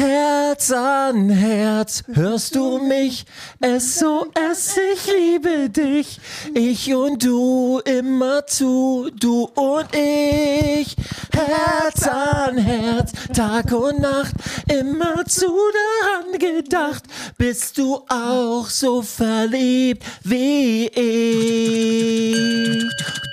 Herz an Herz, hörst du mich? SOS, ich liebe dich. Ich und du, immer zu, du und ich. Herz an Herz, Tag und Nacht, immer zu daran gedacht. Bist du auch so verliebt wie ich?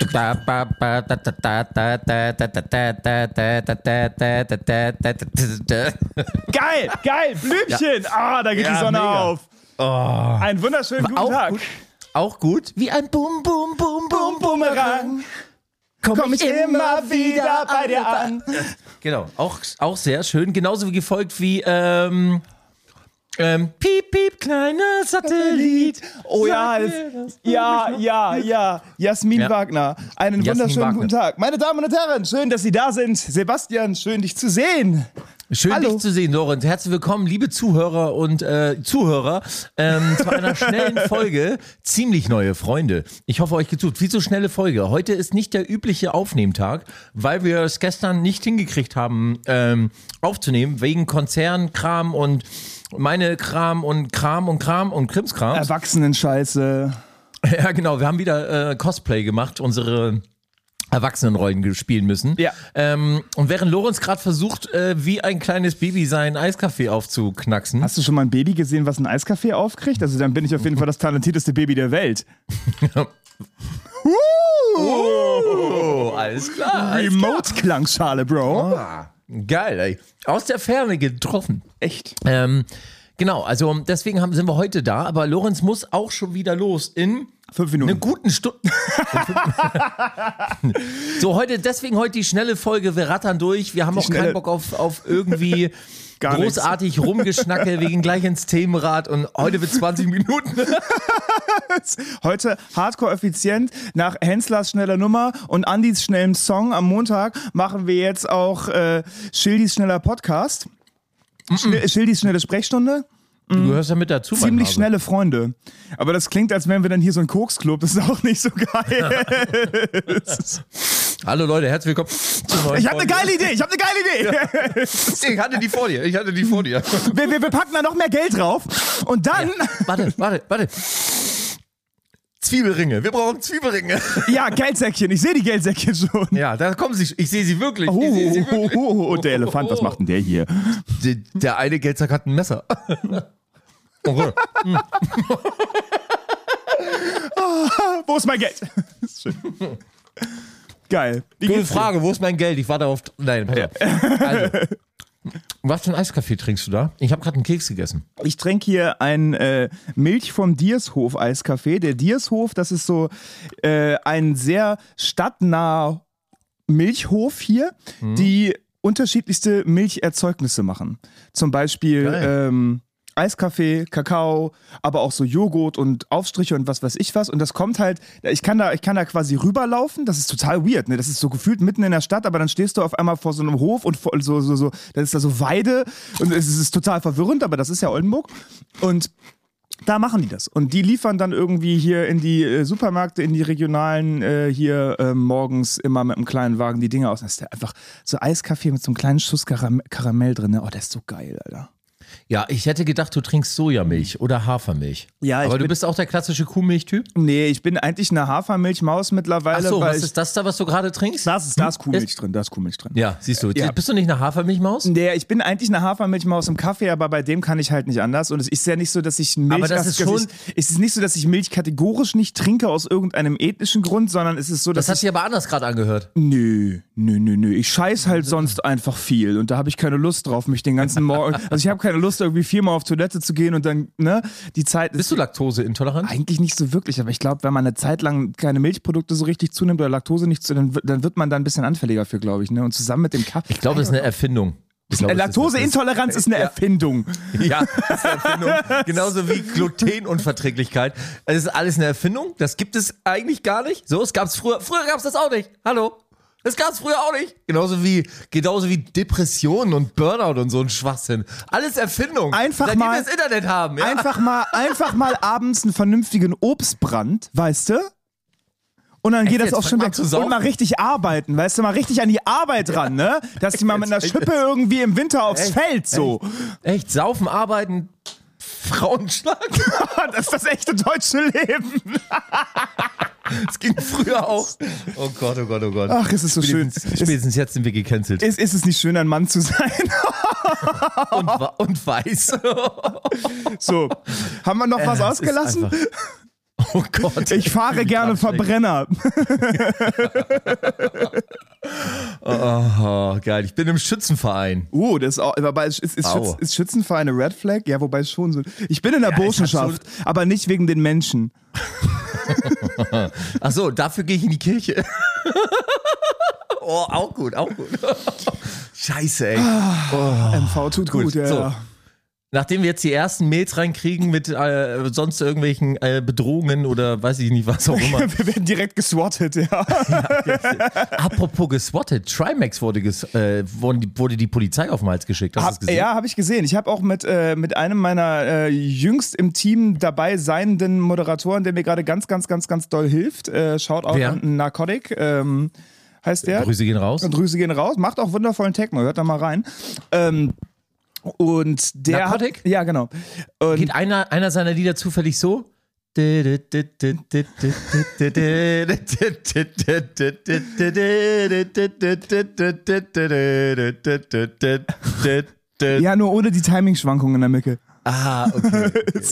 Geil, Blümchen. Da geht die Sonne mega. auf. Einen wunderschönen guten Tag. Auch gut. Wie ein Bum, Bum, Bum, Bum, Bumerang. Komm ich immer wieder bei dir an. Genau, auch sehr schön. Genauso wie gefolgt wie Piep, Piep, kleiner Satellit. Oh ja, Jasmin Wagner. Einen Jasmin wunderschönen Wagner. guten Tag. Meine Damen und Herren, schön, dass Sie da sind. Sebastian, schön, dich zu sehen. Schön, Hallo. dich zu sehen, Lorenz. Herzlich willkommen, liebe Zuhörer und Zuhörer, zu einer schnellen Folge. Ziemlich neue Freunde. Ich hoffe, euch geht's gut. Viel zu schnelle Folge. Heute ist nicht der übliche Aufnehmtag, weil wir es gestern nicht hingekriegt haben, aufzunehmen, wegen Konzernkram und meine Kram und Krimskram. Erwachsenenscheiße. Ja, genau. Wir haben wieder Cosplay gemacht, unsere Erwachsenenrollen spielen müssen. Ja. Und während Lorenz gerade versucht, wie ein kleines Baby seinen Eiskaffee aufzuknacksen. Hast du schon mal ein Baby gesehen, was einen Eiskaffee aufkriegt? Also dann bin ich auf jeden Fall das talentierteste Baby der Welt. Oh, alles klar. Remote-Klangschale, Bro. Geil, ey. Aus der Ferne getroffen. Echt? Genau, also deswegen sind wir heute da, aber Lorenz muss auch schon wieder los in 5 Minuten. einer guten Stunde. So, deswegen heute die schnelle Folge, wir rattern durch, wir haben auch keinen Bock auf irgendwie Gar großartig rumgeschnacke, wir gehen gleich ins Themenrad und heute wird 20 Minuten. Heute hardcore effizient. Nach Henslers schneller Nummer und Andys schnellem Song am Montag machen wir jetzt auch Schildis schneller Podcast. Schildis schnelle Sprechstunde. Du gehörst ja mit dazu. Ziemlich schnelle Freunde. Aber das klingt, als wären wir dann hier so ein Koksclub. Das ist auch nicht so geil. Hallo Leute, herzlich willkommen zur neuen Ich habe eine Folge. geile Idee. Ich hatte die vor dir. Wir packen da noch mehr Geld drauf. Und dann... Warte. Zwiebelringe. Wir brauchen Zwiebelringe. Ja, Geldsäckchen. Ich sehe die Geldsäckchen schon. Ja, da kommen sie. Ich sehe sie wirklich. Und der Elefant, was macht denn der hier? Der eine Geldsack hat ein Messer. Okay. Wo ist mein Geld? Schön. Geil. Gute Frage, wo ist mein Geld? Ich warte auf... Nein, pass auf. Also, was für ein Eiskaffee trinkst du da? Ich habe gerade einen Keks gegessen. Ich trinke hier ein Milch vom Diershof Eiskaffee. Der Diershof, das ist so ein sehr stadtnaher Milchhof hier, die unterschiedlichste Milcherzeugnisse machen. Zum Beispiel Eiskaffee, Kakao, aber auch so Joghurt und Aufstriche und was weiß ich was. Und das kommt halt, ich kann da quasi rüberlaufen. Das ist total weird, ne? Das ist so gefühlt mitten in der Stadt, aber dann stehst du auf einmal vor so einem Hof und so, dann ist da so Weide und es ist total verwirrend, aber das ist ja Oldenburg. Und da machen die das. Und die liefern dann irgendwie hier in die Supermärkte, in die regionalen, morgens immer mit einem kleinen Wagen die Dinger aus. Das ist einfach so Eiskaffee mit so einem kleinen Schuss Karamell drin. Ne? Oh, das ist so geil, Alter. Ja, ich hätte gedacht, du trinkst Sojamilch oder Hafermilch. Ja, aber du bist auch der klassische Kuhmilchtyp? Nee, ich bin eigentlich eine Hafermilchmaus mittlerweile. Ach so, weil was ist das da, was du gerade trinkst? Da ist Kuhmilch drin, da ist Kuhmilch drin. Ja, siehst du. Ja. Bist du nicht eine Hafermilchmaus? Nee, ich bin eigentlich eine Hafermilchmaus im Kaffee, aber bei dem kann ich halt nicht anders. Und es ist ja nicht so, dass ich Milch... Aber das ist schon... Es ist nicht so, dass ich Milch kategorisch nicht trinke aus irgendeinem ethnischen Grund, sondern es ist so, dass Das hat sich aber anders gerade angehört. Nö. Ich scheiß halt sonst einfach viel und da habe ich keine Lust drauf, mich den ganzen Morgen... Also ich habe keine Lust, irgendwie 4-mal auf Toilette zu gehen und dann, ne, die Zeit... Bist du laktoseintolerant? Eigentlich nicht so wirklich, aber ich glaube, wenn man eine Zeit lang keine Milchprodukte so richtig zunimmt oder Laktose nicht zunimmt, dann wird man da ein bisschen anfälliger für, glaube ich, ne? Und zusammen mit dem Kaffee... Ich glaube, das ist eine Erfindung. Laktoseintoleranz ist eine Erfindung. Ja, das ist eine Erfindung. Genauso wie Glutenunverträglichkeit. Das ist alles eine Erfindung. Das gibt es eigentlich gar nicht. So, es gab's früher. Früher gab es das auch nicht. Hallo? Das gab's früher auch nicht. Genauso wie Depressionen und Burnout und so ein Schwachsinn. Alles Erfindung. Seitdem wir das Internet haben. Ja? Einfach mal abends einen vernünftigen Obstbrand, weißt du? Und dann Echt geht das jetzt? auch schon Fang mal weg. zu saufen? Und mal richtig arbeiten, weißt du, mal richtig an die Arbeit ran, ne? Dass die mal mit einer Schippe irgendwie im Winter aufs Feld so. Echt, saufen, arbeiten, Frauen schlagen. Das ist das echte deutsche Leben. Das ging früher auch. Oh Gott, oh Gott, oh Gott. Ach, es ist so schön. Spätestens jetzt sind wir gecancelt. Ist es nicht schön, ein Mann zu sein? Und weiß. So, haben wir noch was Es ist ausgelassen? einfach- Oh Gott. Ich fahre gerne Verbrenner. Oh, geil. Ich bin im Schützenverein. Das ist auch, aber Au. ist Schützenverein eine Red Flag? Ja, wobei es schon so. Ich bin in der Burschenschaft, aber nicht wegen den Menschen. Ach so, dafür gehe ich in die Kirche. Oh, auch gut, auch gut. Scheiße, ey. MV tut gut, ja. So. Nachdem wir jetzt die ersten Mails reinkriegen mit sonst irgendwelchen Bedrohungen oder weiß ich nicht, was auch immer. Wir werden direkt geswattet, ja. Apropos geswattet, Trimax wurde die Polizei auf den Hals geschickt. Hast du es gesehen? Ja, habe ich gesehen. Ich habe auch mit einem meiner jüngst im Team dabei seienden Moderatoren, der mir gerade ganz doll hilft. Shoutout Wer? an Narcotic. Heißt der. Grüße gehen raus. Grüße gehen raus. Macht auch wundervollen Techno. Hört da mal rein. Und der Narcotic? hat, ja, genau. Und Geht einer seiner Lieder zufällig so? ja, nur ohne die Timing-Schwankungen in der Micke. Ah, okay.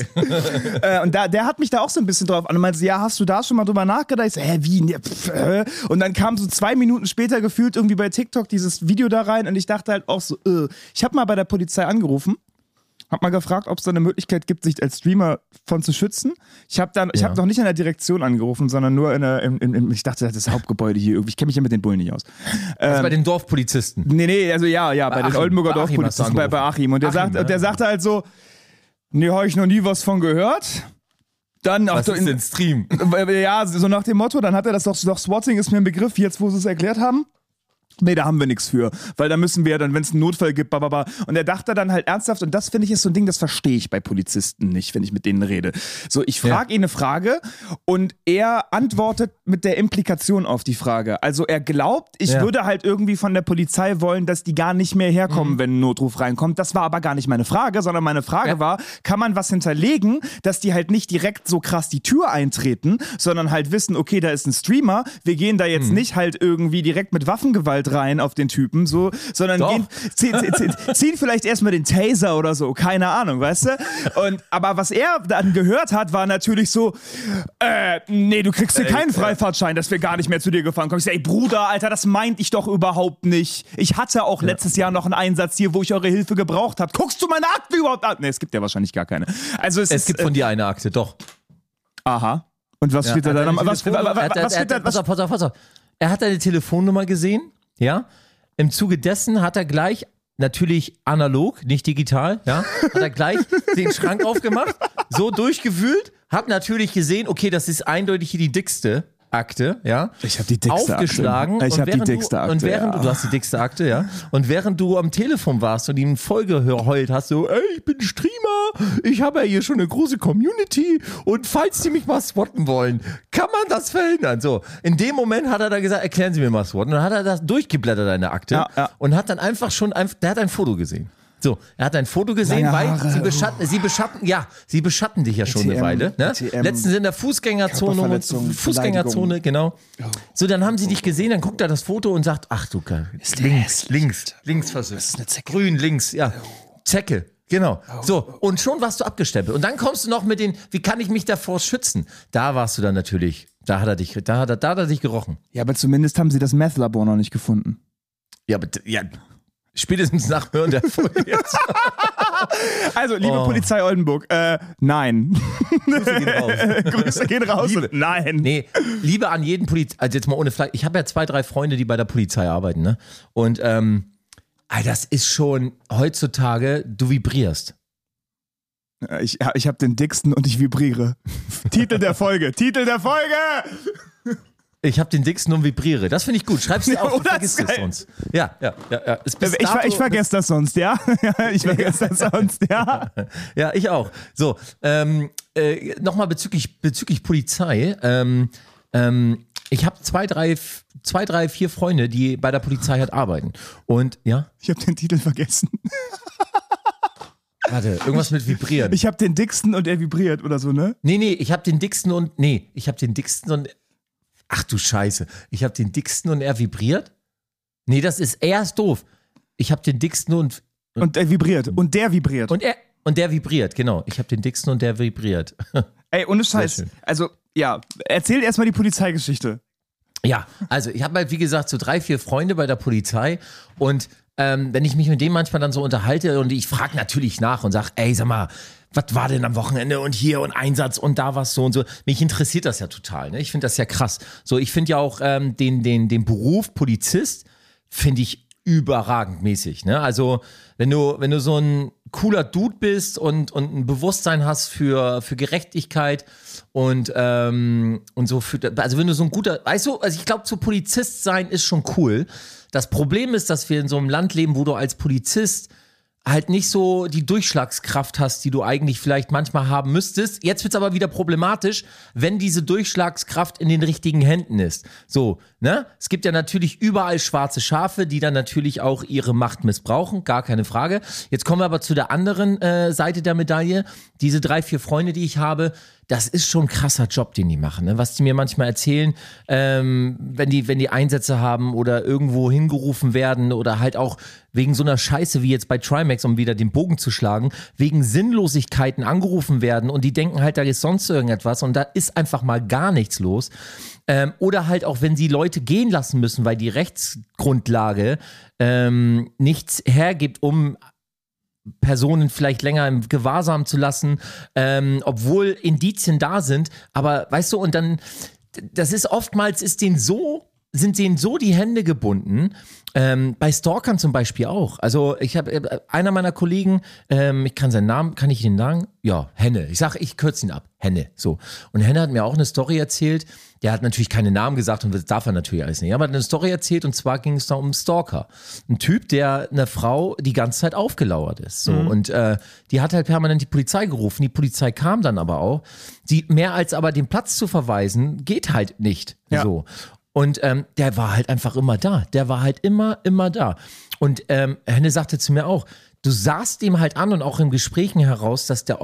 Und der hat mich da auch so ein bisschen drauf an und meinte, ja, hast du da schon mal drüber nachgedacht? Ich so, wie? Ja, Und dann kam so 2 Minuten später gefühlt irgendwie bei TikTok dieses Video da rein und ich dachte halt auch so, ich habe mal bei der Polizei angerufen, hab mal gefragt, ob es da eine Möglichkeit gibt, sich als Streamer von zu schützen. Ich habe noch nicht in der Direktion angerufen, sondern nur ich dachte, das ist das Hauptgebäude hier irgendwie. Ich kenne mich ja mit den Bullen nicht aus. Also bei den Dorfpolizisten. Nee, also ja, bei den Achim. Oldenburger Bei Achim Dorfpolizisten, hast du bei Achim. Und der sagte halt so, nee, habe ich noch nie was von gehört. Dann, Was ist denn Stream? ja, so nach dem Motto, dann hat er das doch Swatting ist mir ein Begriff, jetzt wo sie es erklärt haben. Nee, da haben wir nichts für, weil da müssen wir ja dann, wenn es einen Notfall gibt, bababa. Und er dachte dann halt ernsthaft, und das finde ich ist so ein Ding, das verstehe ich bei Polizisten nicht, wenn ich mit denen rede. So, ich frage ihn eine Frage und er antwortet mit der Implikation auf die Frage. Also er glaubt, ich würde halt irgendwie von der Polizei wollen, dass die gar nicht mehr herkommen, wenn ein Notruf reinkommt. Das war aber gar nicht meine Frage, sondern meine Frage war, kann man was hinterlegen, dass die halt nicht direkt so krass die Tür eintreten, sondern halt wissen, okay, da ist ein Streamer, wir gehen da jetzt nicht halt irgendwie direkt mit Waffengewalt rein auf den Typen, so, sondern ziehen vielleicht erstmal den Taser oder so, keine Ahnung, weißt du? Aber was er dann gehört hat, war natürlich so, nee, du kriegst hier keinen Freifahrtschein, dass wir gar nicht mehr zu dir gefahren kommen. Ich sag, ey Bruder, Alter, das meinte ich doch überhaupt nicht. Ich hatte auch letztes Jahr noch einen Einsatz hier, wo ich eure Hilfe gebraucht habe. Guckst du meine Akte überhaupt an? Nee, es gibt ja wahrscheinlich gar keine. Also es gibt von dir eine Akte, doch. Aha. Und was steht da dann? Was steht da? Pass auf. Er hat deine Telefonnummer gesehen, ja. Im Zuge dessen hat er gleich, natürlich analog, nicht digital, ja, hat er gleich den Schrank aufgemacht, so durchgewühlt, hat natürlich gesehen, okay, das ist eindeutig hier die dickste Akte, ja. Ich habe die dickste aufgeschlagen Akte. Ich habe die dickste Akte. Und während du hast die dickste Akte, ja. Und während du am Telefon warst und ihm vollgeheult hast, so, ey, ich bin Streamer, ich habe ja hier schon eine große Community und falls die mich mal swatten wollen, kann man das verhindern. So, in dem Moment hat er dann gesagt, erklären Sie mir mal swatten. Und dann hat er das durchgeblättert, deine Akte, und hat dann einfach schon, der hat ein Foto gesehen. So, er hat ein Foto gesehen, weil sie beschatten dich ja schon eine Weile. Ne? Letztens in der Fußgängerzone, genau. So, dann haben sie dich gesehen, dann guckt er das Foto und sagt, ach du Geil, links versöhnt. Das ist eine Zecke. Grün, links, ja. Zecke, genau. So, und schon warst du abgestempelt. Und dann kommst du noch mit den, wie kann ich mich davor schützen? Da warst du dann natürlich, da hat er dich gerochen. Ja, aber zumindest haben sie das Meth-Labor noch nicht gefunden. Ja, aber, ja. Spätestens nach Hören der Folge jetzt. Also, liebe Polizei Oldenburg, nein. Grüße gehen raus. Grüße gehen raus. Nein. Nee, Liebe an jeden also jetzt mal ohne Flagge. Ich habe ja 2, 3 Freunde, die bei der Polizei arbeiten, ne? Und das ist schon heutzutage, du vibrierst. Ich habe den dicksten und ich vibriere. Titel der Folge. Ich habe den dicksten und vibriere. Das finde ich gut. Schreib's dir auf, du vergisst es sonst. Ja. Ich vergesse das sonst, ja? Ich vergesse das sonst, ja? Ja, ich auch. So, nochmal bezüglich Polizei. Ich habe zwei, drei, vier Freunde, die bei der Polizei halt arbeiten. Und, ja? Ich habe den Titel vergessen. Warte, irgendwas mit vibrieren. Ich habe den dicksten und er vibriert oder so, ne? Nee, ich habe den dicksten und, ach du Scheiße. Ich habe den dicksten und er vibriert? Nee, er ist doof. Ich habe den dicksten und er vibriert. Und der vibriert. Und der vibriert, genau. Ich habe den dicksten und der vibriert. Ey, ohne Scheiß. Also, ja, erzähl erstmal die Polizeigeschichte. Ja, also ich habe halt, wie gesagt, so 3, 4 Freunde bei der Polizei und wenn ich mich mit denen manchmal dann so unterhalte und ich frage natürlich nach und sage, ey, sag mal, was war denn am Wochenende und hier und Einsatz und da was so und so. Mich interessiert das ja total, ne? Ich finde das ja krass. So, ich finde ja auch den Beruf Polizist finde ich überragend mäßig, ne? Also, wenn du so ein cooler Dude bist und ein Bewusstsein hast für Gerechtigkeit und so also wenn du so ein guter, weißt du, also ich glaube, so Polizist sein ist schon cool. Das Problem ist, dass wir in so einem Land leben, wo du als Polizist halt nicht so die Durchschlagskraft hast, die du eigentlich vielleicht manchmal haben müsstest. Jetzt wird's aber wieder problematisch, wenn diese Durchschlagskraft in den richtigen Händen ist. So, ne? Es gibt ja natürlich überall schwarze Schafe, die dann natürlich auch ihre Macht missbrauchen, gar keine Frage. Jetzt kommen wir aber zu der anderen Seite der Medaille. Diese 3, 4 Freunde, die ich habe, das ist schon ein krasser Job, den die machen, ne? Was die mir manchmal erzählen, wenn die Einsätze haben oder irgendwo hingerufen werden oder halt auch wegen so einer Scheiße wie jetzt bei Trimax, um wieder den Bogen zu schlagen, wegen Sinnlosigkeiten angerufen werden und die denken halt, da ist sonst irgendetwas und da ist einfach mal gar nichts los. Oder halt auch, wenn sie Leute gehen lassen müssen, weil die Rechtsgrundlage nichts hergibt, um Personen vielleicht länger im Gewahrsam zu lassen, obwohl Indizien da sind. Aber weißt du, und dann, das ist oftmals, sind denen so die Hände gebunden. Bei Stalkern zum Beispiel auch. Also ich habe einer meiner Kollegen, ich kann seinen Namen, kann ich ihn sagen? Ja, Henne. Ich kürze ihn ab. Henne. So. Und Henne hat mir auch eine Story erzählt. Der hat natürlich keine Namen gesagt und das darf er natürlich alles nicht. Aber er hat eine Story erzählt und zwar ging es da um einen Stalker. Ein Typ, der einer Frau die ganze Zeit aufgelauert ist. So. Und die hat halt permanent die Polizei gerufen. Die Polizei kam dann aber auch. Mehr als aber den Platz zu verweisen, geht halt nicht. Ja. So. Und der war halt einfach immer da. Der war halt immer da. Und Henne sagte zu mir auch, du sahst ihm halt an und auch in Gesprächen heraus, dass der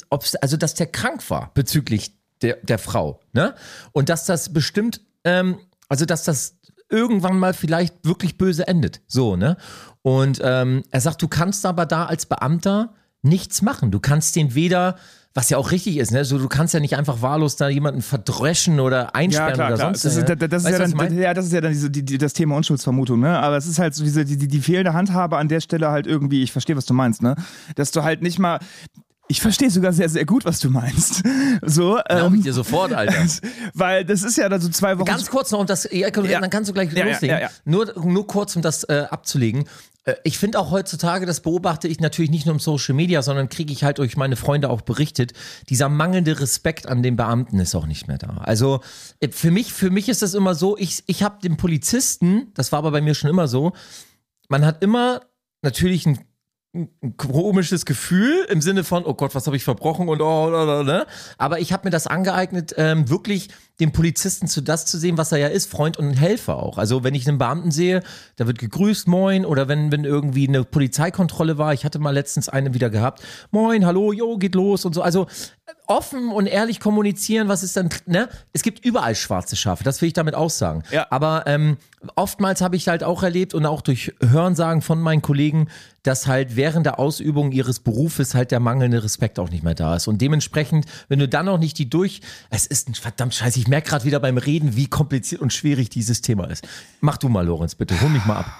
krank war bezüglich der Frau. Ne? Und dass das bestimmt, dass das irgendwann mal vielleicht wirklich böse endet. So, ne? Und er sagt, du kannst aber da als Beamter nichts machen. Du kannst den weder, was ja auch richtig ist, ne? So, du kannst ja nicht einfach wahllos da jemanden verdreschen oder einsperren oder sonst was. Das ist ja dann das Thema Unschuldsvermutung, ne? Aber es ist halt so die fehlende Handhabe an der Stelle halt irgendwie, ich verstehe, was du meinst, ne? Dass du halt nicht mal. Ich verstehe sogar sehr, sehr gut, was du meinst. So, glaube ich dir sofort, Alter. Weil das ist ja dann so 2 Wochen. Ganz kurz noch, um das, dann kannst du gleich loslegen. Ja. Nur kurz, um das abzulegen. Ich finde auch heutzutage, das beobachte ich natürlich nicht nur im Social Media, sondern kriege ich halt durch meine Freunde auch berichtet, dieser mangelnde Respekt an den Beamten ist auch nicht mehr da. Also für mich ist das immer so, ich habe den Polizisten, das war aber bei mir schon immer so, man hat immer natürlich ein komisches Gefühl im Sinne von, oh Gott, was habe ich verbrochen und ne? Aber ich habe mir das angeeignet, wirklich den Polizisten das zu sehen, was er ja ist, Freund und Helfer auch. Also wenn ich einen Beamten sehe, da wird gegrüßt, moin, oder wenn irgendwie eine Polizeikontrolle war, ich hatte mal letztens eine wieder gehabt, moin, hallo, jo, geht los und so. Also offen und ehrlich kommunizieren, was ist dann, ne? Es gibt überall schwarze Schafe, das will ich damit aussagen. Ja. Aber oftmals habe ich halt auch erlebt und auch durch Hörensagen von meinen Kollegen, dass halt während der Ausübung ihres Berufes halt der mangelnde Respekt auch nicht mehr da ist. Und dementsprechend, wenn du dann noch nicht es ist ein verdammt Scheiße, ich merke gerade wieder beim Reden, wie kompliziert und schwierig dieses Thema ist. Mach du mal, Lorenz, bitte, hol mich mal ab.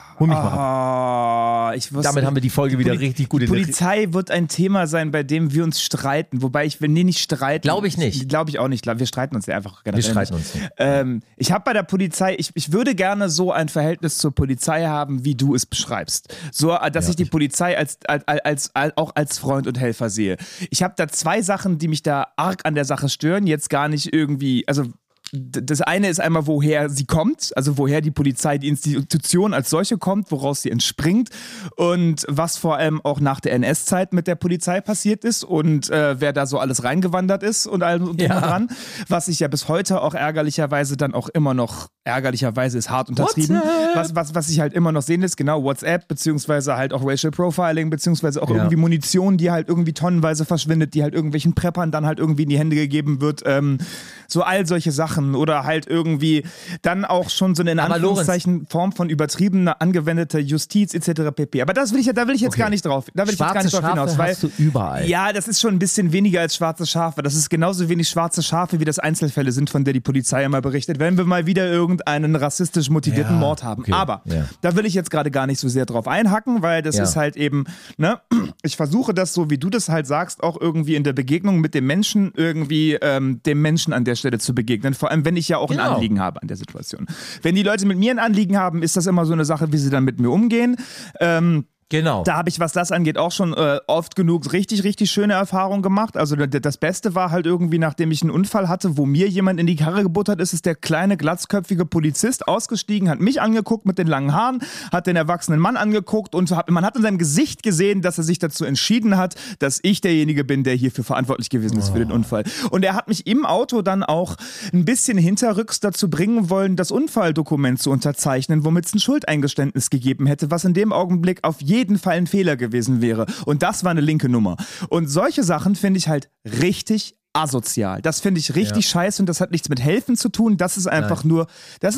Damit haben wir die Folge wieder richtig gut. Die Polizei wird ein Thema sein, bei dem wir uns streiten. Wobei nicht streiten. Glaube ich nicht. Glaube ich auch nicht. Wir streiten uns ja einfach generell. Wir streiten uns nicht. Ich habe bei der Polizei, ich würde gerne so ein Verhältnis zur Polizei haben, wie du es beschreibst. So, dass ich die Polizei auch als Freund und Helfer sehe. Ich habe da 2 Sachen, die mich da arg an der Sache stören. Jetzt gar nicht irgendwie, also das eine ist einmal, woher sie kommt, also woher die Polizei, die Institution als solche kommt, woraus sie entspringt und was vor allem auch nach der NS-Zeit mit der Polizei passiert ist und wer da so alles reingewandert ist und allem drum und dran, was sich ja bis heute auch ärgerlicherweise dann auch immer noch, ärgerlicherweise ist hart untertrieben, was sich halt immer noch sehen lässt, genau, WhatsApp, beziehungsweise halt auch Racial Profiling, beziehungsweise auch irgendwie Munition, die halt irgendwie tonnenweise verschwindet, die halt irgendwelchen Preppern dann halt irgendwie in die Hände gegeben wird, so all solche Sachen oder halt irgendwie dann auch schon so eine in Anführungszeichen Form von übertriebener angewendeter Justiz etc. pp. Aber da will ich jetzt gar nicht drauf. Da will ich jetzt gar nicht drauf hinaus, weil hast du überall. Ja, das ist schon ein bisschen weniger als schwarze Schafe. Das ist genauso wenig schwarze Schafe, wie das Einzelfälle sind, von der die Polizei immer berichtet, wenn wir mal wieder irgendeinen rassistisch motivierten Mord haben. Okay. Aber da will ich jetzt gerade gar nicht so sehr drauf einhacken, weil das ist halt eben, ne, ich versuche das so, wie du das halt sagst, auch irgendwie in der Begegnung mit dem Menschen irgendwie dem Menschen an der Stelle zu begegnen. Vor allem, wenn ich ja auch ein Anliegen habe an der Situation. Wenn die Leute mit mir ein Anliegen haben, ist das immer so eine Sache, wie sie dann mit mir umgehen. Genau. Da habe ich, was das angeht, auch schon oft genug richtig, richtig schöne Erfahrungen gemacht. Also das Beste war halt irgendwie, nachdem ich einen Unfall hatte, wo mir jemand in die Karre gebuttert ist, ist der kleine, glatzköpfige Polizist ausgestiegen, hat mich angeguckt mit den langen Haaren, hat den erwachsenen Mann angeguckt und man hat in seinem Gesicht gesehen, dass er sich dazu entschieden hat, dass ich derjenige bin, der hierfür verantwortlich gewesen ist für den Unfall. Und er hat mich im Auto dann auch ein bisschen hinterrücks dazu bringen wollen, das Unfalldokument zu unterzeichnen, womit es ein Schuldeingeständnis gegeben hätte, was in dem Augenblick auf jeden Fall ein Fehler gewesen wäre. Und das war eine linke Nummer. Und solche Sachen finde ich halt richtig asozial. Das finde ich richtig scheiße und das hat nichts mit Helfen zu tun. Das ist einfach nur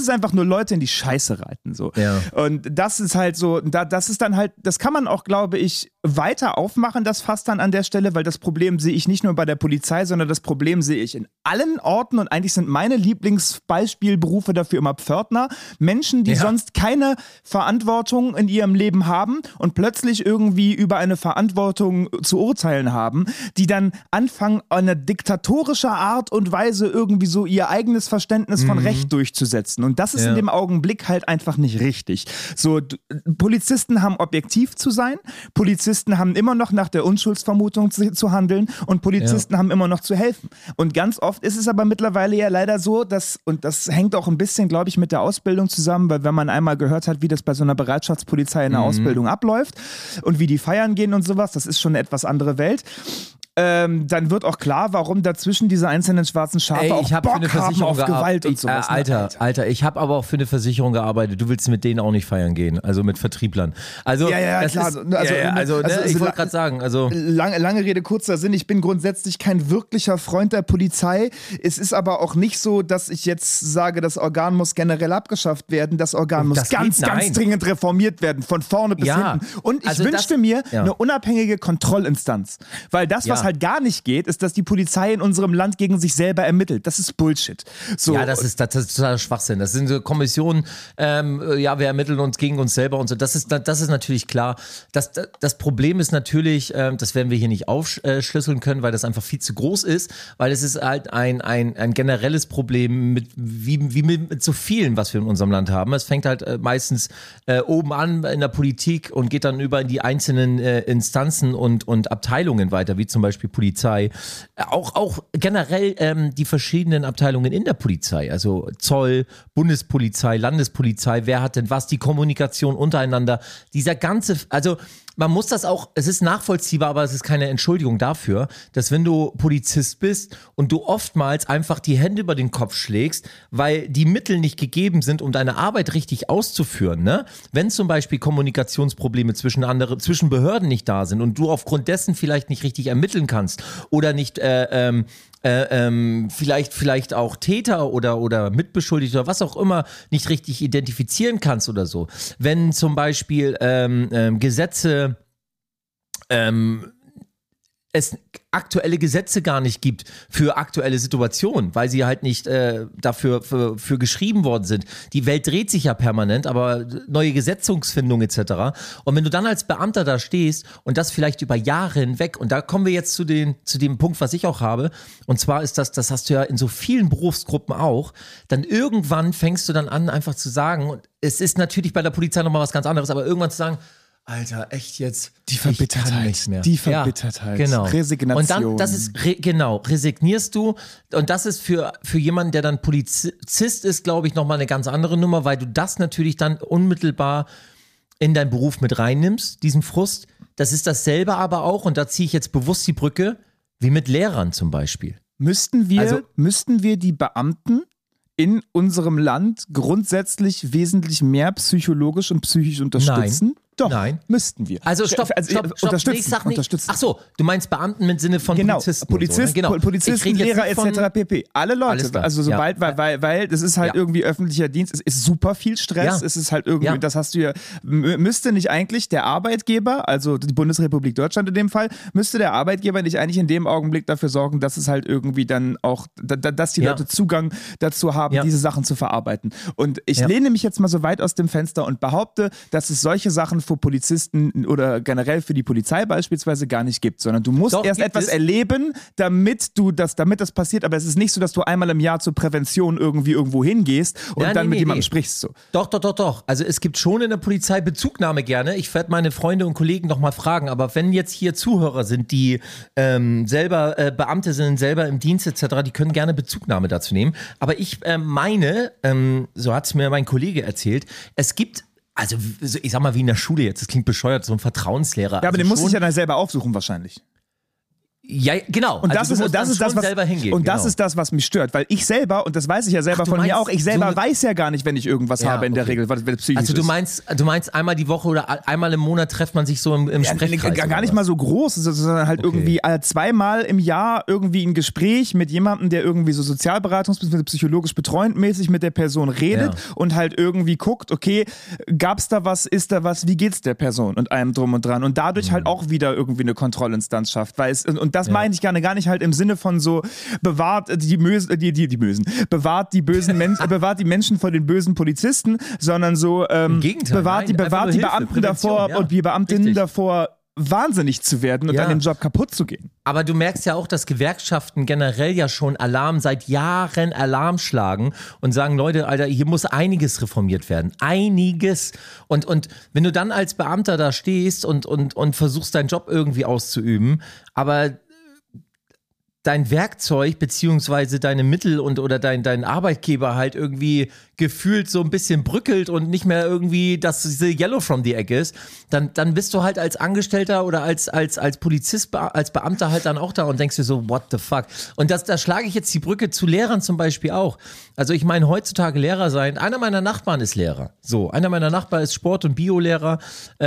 Leute in die Scheiße reiten. So. Ja. Und das ist halt so, das ist dann halt, das kann man auch, glaube ich, weiter aufmachen, das Fass dann an der Stelle, weil das Problem sehe ich nicht nur bei der Polizei, sondern das Problem sehe ich in allen Orten und eigentlich sind meine Lieblingsbeispielberufe dafür immer Pförtner. Menschen, die sonst keine Verantwortung in ihrem Leben haben und plötzlich irgendwie über eine Verantwortung zu urteilen haben, die dann anfangen, eine diktatorische Art und Weise irgendwie so ihr eigenes Verständnis von Recht durchzusetzen. Und das ist in dem Augenblick halt einfach nicht richtig. So, Polizisten haben objektiv zu sein, Polizisten haben immer noch nach der Unschuldsvermutung zu handeln und Polizisten haben immer noch zu helfen. Und ganz oft ist es aber mittlerweile ja leider so, und das hängt auch ein bisschen, glaube ich, mit der Ausbildung zusammen, weil wenn man einmal gehört hat, wie das bei so einer Bereitschaftspolizei in der Ausbildung abläuft und wie die feiern gehen und sowas, das ist schon eine etwas andere Welt. Dann wird auch klar, warum dazwischen diese einzelnen schwarzen Schafe auch Bock haben auf Gewalt und sowas. Alter, ich habe aber auch für eine Versicherung gearbeitet. Du willst mit denen auch nicht feiern gehen, also mit Vertrieblern. Also, das klar. Ich wollte gerade sagen, also lange Rede, kurzer Sinn, ich bin grundsätzlich kein wirklicher Freund der Polizei. Es ist aber auch nicht so, dass ich jetzt sage, das Organ muss generell abgeschafft werden. Das Organ muss ganz dringend reformiert werden, von vorne bis hinten. Und ich wünschte mir eine unabhängige Kontrollinstanz. Weil das, was halt gar nicht geht, ist, dass die Polizei in unserem Land gegen sich selber ermittelt. Das ist Bullshit. So. Ja, das ist totaler Schwachsinn. Das sind so Kommissionen, wir ermitteln uns gegen uns selber und so. Das ist natürlich klar. Das Problem ist natürlich, das werden wir hier nicht aufschlüsseln können, weil das einfach viel zu groß ist, weil es ist halt ein generelles Problem mit so vielen, was wir in unserem Land haben. Es fängt halt meistens oben an in der Politik und geht dann über in die einzelnen Instanzen und Abteilungen weiter, wie zum Beispiel Polizei, auch generell die verschiedenen Abteilungen in der Polizei, also Zoll, Bundespolizei, Landespolizei, wer hat denn was, die Kommunikation untereinander, dieser ganze, also man muss das auch, es ist nachvollziehbar, aber es ist keine Entschuldigung dafür, dass wenn du Polizist bist und du oftmals einfach die Hände über den Kopf schlägst, weil die Mittel nicht gegeben sind, um deine Arbeit richtig auszuführen, ne? Wenn zum Beispiel Kommunikationsprobleme zwischen Behörden nicht da sind und du aufgrund dessen vielleicht nicht richtig ermitteln kannst oder nicht vielleicht auch Täter oder Mitbeschuldigte oder was auch immer nicht richtig identifizieren kannst oder so. Wenn zum Beispiel Gesetze es aktuelle Gesetze gar nicht gibt für aktuelle Situationen, weil sie halt nicht dafür für geschrieben worden sind. Die Welt dreht sich ja permanent, aber neue Gesetzungsfindung etc. Und wenn du dann als Beamter da stehst und das vielleicht über Jahre hinweg, und da kommen wir jetzt zu dem Punkt, was ich auch habe, und zwar ist das hast du ja in so vielen Berufsgruppen auch, dann irgendwann fängst du dann an, einfach zu sagen, und es ist natürlich bei der Polizei nochmal was ganz anderes, aber irgendwann zu sagen, Alter, echt jetzt? Die Ich kann Verbittertheit. nicht mehr. Die Verbitterheit. Ja, genau. Resignation. Und dann, das ist, resignierst du. Und das ist für jemanden, der dann Polizist ist, glaube ich, nochmal eine ganz andere Nummer, weil du das natürlich dann unmittelbar in deinen Beruf mit reinnimmst, diesen Frust. Das ist dasselbe aber auch, und da ziehe ich jetzt bewusst die Brücke, wie mit Lehrern zum Beispiel. Müssten wir die Beamten in unserem Land grundsätzlich wesentlich mehr psychologisch und psychisch unterstützen? Nein. Doch, Nein. müssten wir. Also stopp. Unterstützen. Nee, ich sag nicht. Unterstützen. Ach so, du meinst Beamten mit Sinne von Genau, Polizisten. Genau. Polizisten, Ich rede jetzt Lehrer nicht von- etc. pp. Alle Alles Leute. klar. Also sobald, Ja. weil das ist halt Ja. irgendwie öffentlicher Dienst, es ist super viel Stress, Ja. es ist halt irgendwie, Ja. das hast du ja, müsste nicht eigentlich der Arbeitgeber, also die Bundesrepublik Deutschland in dem Fall, müsste der Arbeitgeber nicht eigentlich in dem Augenblick dafür sorgen, dass es halt irgendwie dann auch, dass die Ja. Leute Zugang dazu haben, Ja. diese Sachen zu verarbeiten. Und ich Ja. lehne mich jetzt mal so weit aus dem Fenster und behaupte, dass es solche Sachen für Polizisten oder generell für die Polizei beispielsweise gar nicht gibt, sondern du musst Doch, erst gibt etwas es. erleben, damit das passiert, aber es ist nicht so, dass du einmal im Jahr zur Prävention irgendwie irgendwo hingehst und Nein, dann nee, mit nee, jemandem nee. sprichst. So. Doch. Also es gibt schon in der Polizei Bezugnahme gerne. Ich werde meine Freunde und Kollegen noch mal fragen, aber wenn jetzt hier Zuhörer sind, die selber Beamte sind, selber im Dienst etc., die können gerne Bezugnahme dazu nehmen. Aber ich meine, so hat es mir mein Kollege erzählt, es gibt, also ich sag mal wie in der Schule jetzt, das klingt bescheuert, so ein Vertrauenslehrer. Ja, aber also den musst du schon- dich ja dann selber aufsuchen wahrscheinlich. Ja, genau. Und Also du musst dann schon selber hingehen. und das genau. ist das, was mich stört, weil ich selber, und das weiß ich ja selber Ach, du von mir meinst auch, ich selber so weiß ja gar nicht, wenn ich irgendwas Ja, habe in der okay. Regel, was psychisch Also du ist. meinst einmal die Woche oder einmal im Monat trefft man sich so im Ja, Sprechkreis? gar oder nicht was? mal so groß, sondern halt Okay. irgendwie zweimal im Jahr irgendwie ein Gespräch mit jemandem, der irgendwie so sozialberatungs- bzw. psychologisch betreuend mäßig mit der Person redet Ja. und halt irgendwie guckt, okay, gab's da was, ist da was, wie geht's der Person und allem drum und dran und dadurch halt auch wieder irgendwie eine Kontrollinstanz schafft, weil und das meine ich gar nicht halt im Sinne von so bewahrt die bösen Menschen, bewahrt die Menschen vor den bösen Polizisten, sondern so Gegenteil, bewahrt nein, die einfach nur Hilfe, Beamten Prävention, davor ja. und die Beamtinnen Richtig. davor wahnsinnig zu werden und Ja. an dem Job kaputt zu gehen. Aber du merkst ja auch, dass Gewerkschaften generell ja schon seit Jahren Alarm schlagen und sagen, Leute, Alter, hier muss einiges reformiert werden. Einiges. Und wenn du dann als Beamter da stehst und versuchst, deinen Job irgendwie auszuüben, aber dein Werkzeug beziehungsweise deine Mittel oder dein Arbeitgeber halt irgendwie gefühlt so ein bisschen brückelt und nicht mehr irgendwie das diese Yellow from the Egg ist, dann bist du halt als Angestellter oder als Polizist, als Beamter halt dann auch da und denkst dir so, what the fuck? Und da schlage ich jetzt die Brücke zu Lehrern zum Beispiel auch. Also ich meine, heutzutage Lehrer sein, einer meiner Nachbarn ist Lehrer. So, einer meiner Nachbarn ist Sport- und Biolehrer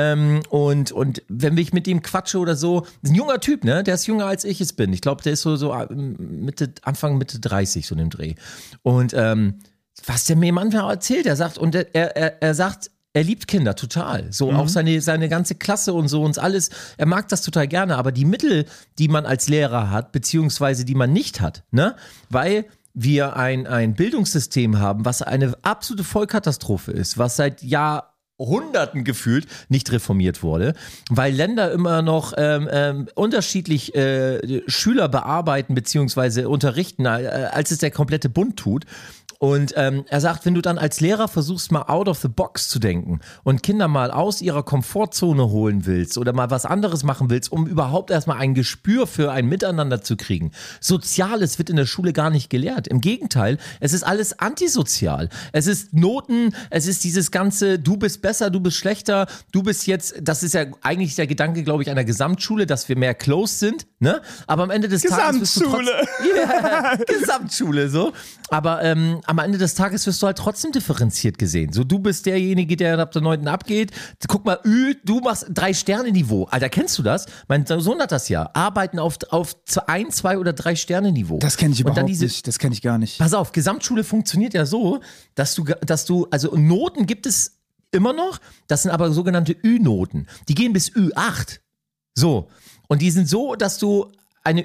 und wenn ich mit ihm quatsche oder so, ein junger Typ, ne? Der ist jünger als ich es bin. Ich glaube, der ist so Anfang Mitte 30, so in dem Dreh. Und was der mir manchmal erzählt, er sagt, und er sagt, er liebt Kinder total. So auch seine ganze Klasse und so und alles. Er mag das total gerne, aber die Mittel, die man als Lehrer hat, beziehungsweise die man nicht hat, ne? Weil wir ein Bildungssystem haben, was eine absolute Vollkatastrophe ist, was seit Jahrhunderten gefühlt nicht reformiert wurde, weil Länder immer noch unterschiedlich Schüler bearbeiten beziehungsweise unterrichten, als es der komplette Bund tut. Und er sagt, wenn du dann als Lehrer versuchst, mal out of the box zu denken und Kinder mal aus ihrer Komfortzone holen willst oder mal was anderes machen willst, um überhaupt erstmal ein Gespür für ein Miteinander zu kriegen. Soziales wird in der Schule gar nicht gelehrt. Im Gegenteil, es ist alles antisozial. Es ist Noten, es ist dieses ganze, du bist besser, du bist schlechter, du bist jetzt, das ist ja eigentlich der Gedanke, glaube ich, einer Gesamtschule, dass wir mehr close sind, ne? Aber am Ende des Tages wirst du Gesamtschule, so. Aber am Ende des Tages wirst du halt trotzdem differenziert gesehen. So, du bist derjenige, der ab der 9. abgeht. Guck mal, du machst 3-Sterne-Niveau. Alter, kennst du das? Mein Sohn hat das ja. Arbeiten auf 1, 2 oder 3 Sterne-Niveau. Das kenne ich Und dann überhaupt diese- nicht. Das kenne ich gar nicht. Pass auf, Gesamtschule funktioniert ja so, dass du, also Noten gibt es immer noch, das sind aber sogenannte Ü-Noten. Die gehen bis Ü8. So. Und die sind so, dass du eine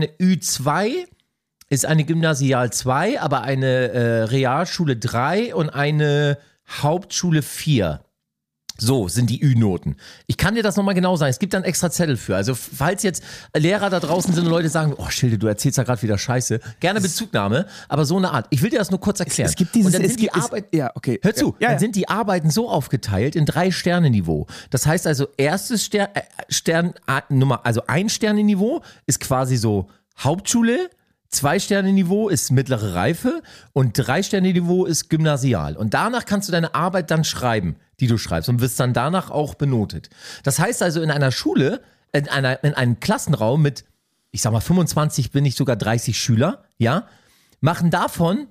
Ü2 ist eine Gymnasial 2, aber eine Realschule 3 und eine Hauptschule 4. So sind die Ü-Noten. Ich kann dir das nochmal genau sagen. Es gibt da einen extra Zettel für. Also falls jetzt Lehrer da draußen sind und Leute sagen, oh Schilde, du erzählst ja gerade wieder Scheiße. Gerne Bezugnahme, aber so eine Art. Ich will dir das nur kurz erklären. Es gibt dieses, und dann sind die ja, okay. Hör zu, Ja. dann sind die Arbeiten so aufgeteilt in 3-Sterne-Niveau. Das heißt also, erstes Nummer, also 1-Sterne-Niveau ist quasi so Hauptschule, 2-Sterne-Niveau ist mittlere Reife und 3-Sterne-Niveau ist gymnasial. Und danach kannst du deine Arbeit dann schreiben, die du schreibst und wirst dann danach auch benotet. Das heißt also, in einer Schule, in einem Klassenraum mit, ich sag mal 25, bin ich sogar 30 Schüler, ja, machen davon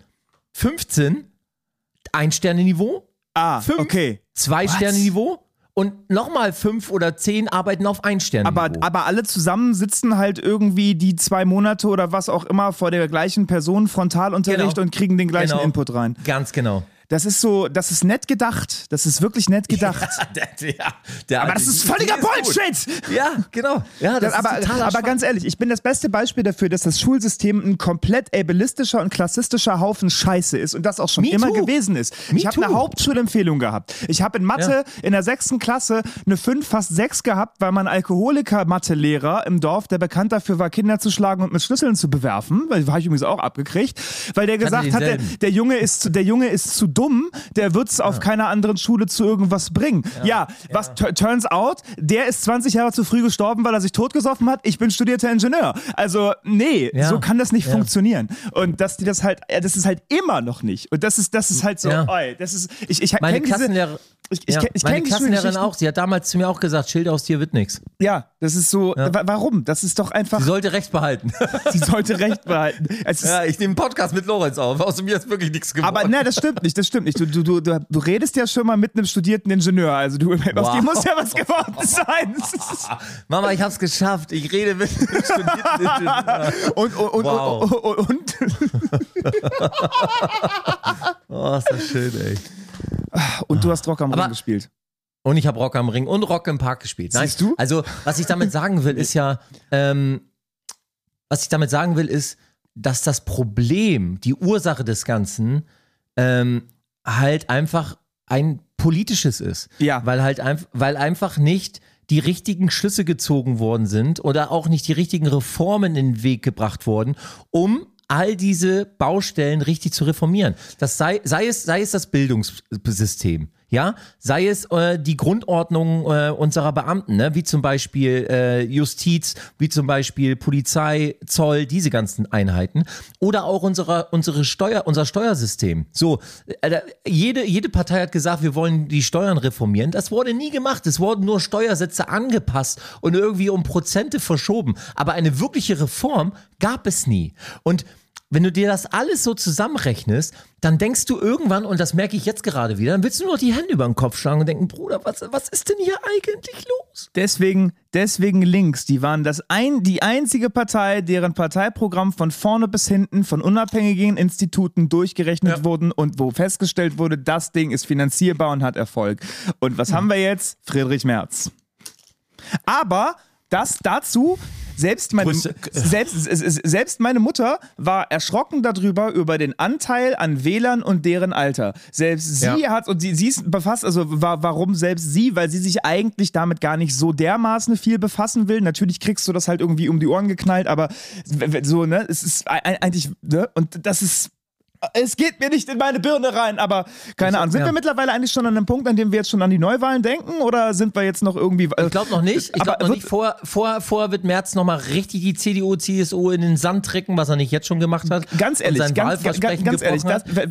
15 1-Sterne-Niveau, 5 okay. 2-Sterne-Niveau und nochmal 5 oder 10 arbeiten auf 1-Sterne-Niveau. Aber alle zusammen sitzen halt irgendwie die 2 Monate oder was auch immer vor der gleichen Person Frontalunterricht und kriegen den gleichen Input rein. Ganz genau. Das ist nett gedacht. Das ist wirklich nett gedacht. Aber das ist völliger Bullshit! Ja, genau. Ja, das ist totaler aber ganz ehrlich, ich bin das beste Beispiel dafür, dass das Schulsystem ein komplett ableistischer und klassistischer Haufen Scheiße ist und das auch schon immer gewesen ist. Ich habe eine Hauptschulempfehlung gehabt. Ich habe in Mathe in der 6. Klasse eine 5, fast 6 gehabt, weil mein Alkoholiker-Mathelehrer im Dorf, der bekannt dafür war, Kinder zu schlagen und mit Schlüsseln zu bewerfen, weil habe ich übrigens auch abgekriegt, weil der gesagt hat, der Junge ist zu dumm, der wird es auf keiner anderen Schule zu irgendwas bringen. Turns out, der ist 20 Jahre zu früh gestorben, weil er sich totgesoffen hat. Ich bin studierter Ingenieur. Also, so kann das nicht funktionieren. Und dass die das halt, das ist halt immer noch nicht. Und das ist halt so, meine Klassenlehrerin meine Klassenlehrerin auch, sie hat damals zu mir auch gesagt, Schilde, aus dir wird nichts. Ja, das ist so, warum? Das ist doch einfach... Sie sollte Recht behalten. Sie sollte Recht behalten. Ich nehme einen Podcast mit Lorenz auf, aus mir ist wirklich nichts geworden. Aber ne, das stimmt nicht. Du redest ja schon mal mit einem studierten Ingenieur, also aus dir muss ja was geworden sein. Mama, ich hab's geschafft, ich rede mit einem studierten Ingenieur. Und oh, ist das schön, ey. Und du hast Rock am Ring gespielt. Und ich habe Rock am Ring und Rock im Park gespielt. Siehst du? Also, was ich damit sagen will, ist dass das Problem, die Ursache des Ganzen, halt einfach ein politisches ist. Ja. Weil einfach nicht die richtigen Schlüsse gezogen worden sind oder auch nicht die richtigen Reformen in den Weg gebracht wurden, um all diese Baustellen richtig zu reformieren. Das sei es das Bildungssystem, ja, sei es die Grundordnung unserer Beamten, ne? Wie zum Beispiel Justiz, wie zum Beispiel Polizei, Zoll, diese ganzen Einheiten, oder auch unser Steuersystem. So, jede Partei hat gesagt, wir wollen die Steuern reformieren. Das wurde nie gemacht. Es wurden nur Steuersätze angepasst und irgendwie um Prozente verschoben. Aber eine wirkliche Reform gab es nie. Und wenn du dir das alles so zusammenrechnest, dann denkst du irgendwann, und das merke ich jetzt gerade wieder, dann willst du nur die Hände über den Kopf schlagen und denken, Bruder, was ist denn hier eigentlich los? Deswegen links, die waren die einzige Partei, deren Parteiprogramm von vorne bis hinten von unabhängigen Instituten durchgerechnet wurden und wo festgestellt wurde, das Ding ist finanzierbar und hat Erfolg. Und was haben wir jetzt? Friedrich Merz. Aber selbst meine Mutter war erschrocken darüber, über den Anteil an Wählern und deren Alter. Selbst sie hat, und sie ist befasst, also warum selbst sie? Weil sie sich eigentlich damit gar nicht so dermaßen viel befassen will. Natürlich kriegst du das halt irgendwie um die Ohren geknallt, aber so, ne, es ist eigentlich, ne, und das ist... Es geht mir nicht in meine Birne rein, aber keine Ahnung. Sind wir mittlerweile eigentlich schon an einem Punkt, an dem wir jetzt schon an die Neuwahlen denken, oder sind wir jetzt noch irgendwie... Ich glaube noch nicht. Vorher wird Merz nochmal richtig die CDU, CSU in den Sand trecken, was er nicht jetzt schon gemacht hat. Ganz ehrlich, ganz ehrlich.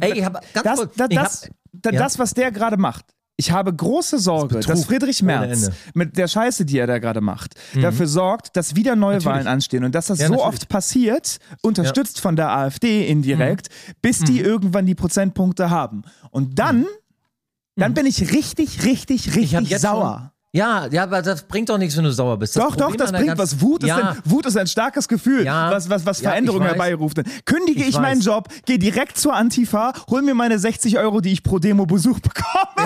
Das, was der gerade macht, ich habe große Sorge, dass Friedrich Merz mit der Scheiße, die er da gerade macht, dafür sorgt, dass wieder Neuwahlen anstehen und dass das so oft passiert, unterstützt von der AfD indirekt, bis die irgendwann die Prozentpunkte haben. Und dann bin ich richtig sauer. Ja, aber das bringt doch nichts, wenn du sauer bist. Doch, das bringt was. Wut ist ein starkes Gefühl, was Veränderungen herbeiruft. Kündige ich meinen Job, gehe direkt zur Antifa, hol mir meine 60 €, die ich pro Demo-Besuch bekomme.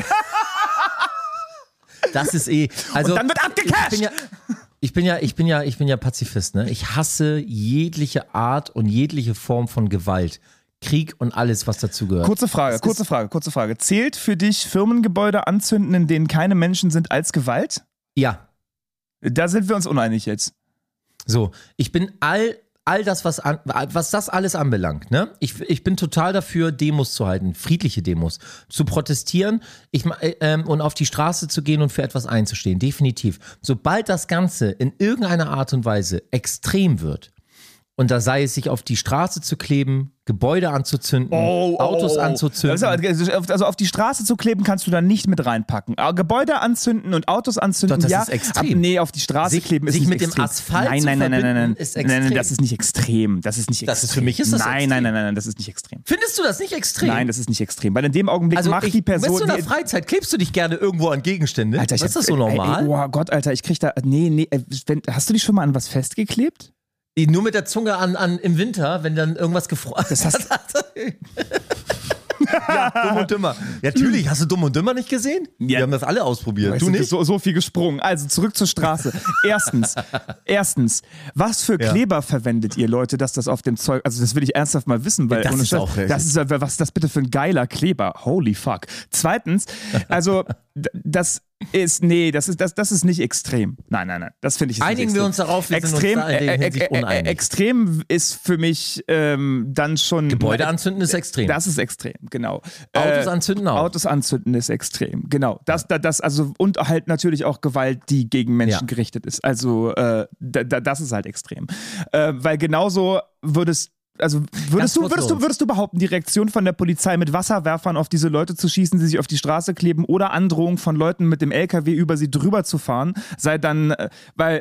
Das ist also, und dann wird abgecasht. Ich bin ja Pazifist, ne? Ich hasse jegliche Art und jegliche Form von Gewalt Krieg und alles, was dazu gehört. Kurze Frage. Zählt für dich Firmengebäude anzünden, in denen keine Menschen sind, als Gewalt? Ja. Da sind wir uns uneinig jetzt. So, ich bin all das, was das alles anbelangt, ne? Ich bin total dafür, Demos zu halten, friedliche Demos, zu protestieren und auf die Straße zu gehen und für etwas einzustehen, definitiv. Sobald das Ganze in irgendeiner Art und Weise extrem wird, und da sei es sich auf die Straße zu kleben, Gebäude anzuzünden, Autos anzuzünden. Also auf die Straße zu kleben kannst du da nicht mit reinpacken. Aber Gebäude anzünden und Autos anzünden, doch, das ist extrem. Nee, auf die Straße kleben ist nicht extrem. Sich mit dem Asphalt nein, ist extrem. Nein, das ist nicht extrem. Für mich ist das extrem. Nein, das ist nicht extrem. Findest du das nicht extrem? Nein, das ist nicht extrem. Weil in dem Augenblick macht die Person... Weißt du, in der Freizeit klebst du dich gerne irgendwo an Gegenstände? Alter, ist das so normal? Oh Gott, Alter, ich krieg da... Nee, hast du dich schon mal an was festgeklebt? Nur mit der Zunge im Winter, wenn dann irgendwas gefroren ist. Ja, Dumm und Dümmer. Ja, natürlich, hast du Dumm und Dümmer nicht gesehen? Ja. Wir haben das alle ausprobiert. Weißt du nicht? So viel gesprungen. Also zurück zur Straße. Erstens, was für Kleber verwendet ihr, Leute, dass das auf dem Zeug, also das will ich ernsthaft mal wissen, weil das ist auch richtig. Was ist das bitte für ein geiler Kleber? Holy fuck. Zweitens, also das ist nicht extrem. Nein, das finde ich jetzt Einigen nicht wir uns darauf, wir extrem, sind uns da in der Hinsicht uneinig. Extrem ist für mich dann schon... Gebäude anzünden ist extrem. Das ist extrem, genau. Autos anzünden auch. Autos anzünden ist extrem, genau. Also, und halt natürlich auch Gewalt, die gegen Menschen gerichtet ist. Also das ist halt extrem. Weil genauso würdest du behaupten, die Reaktion von der Polizei mit Wasserwerfern auf diese Leute zu schießen, die sich auf die Straße kleben oder Androhung von Leuten mit dem LKW über sie drüber zu fahren, sei dann, weil...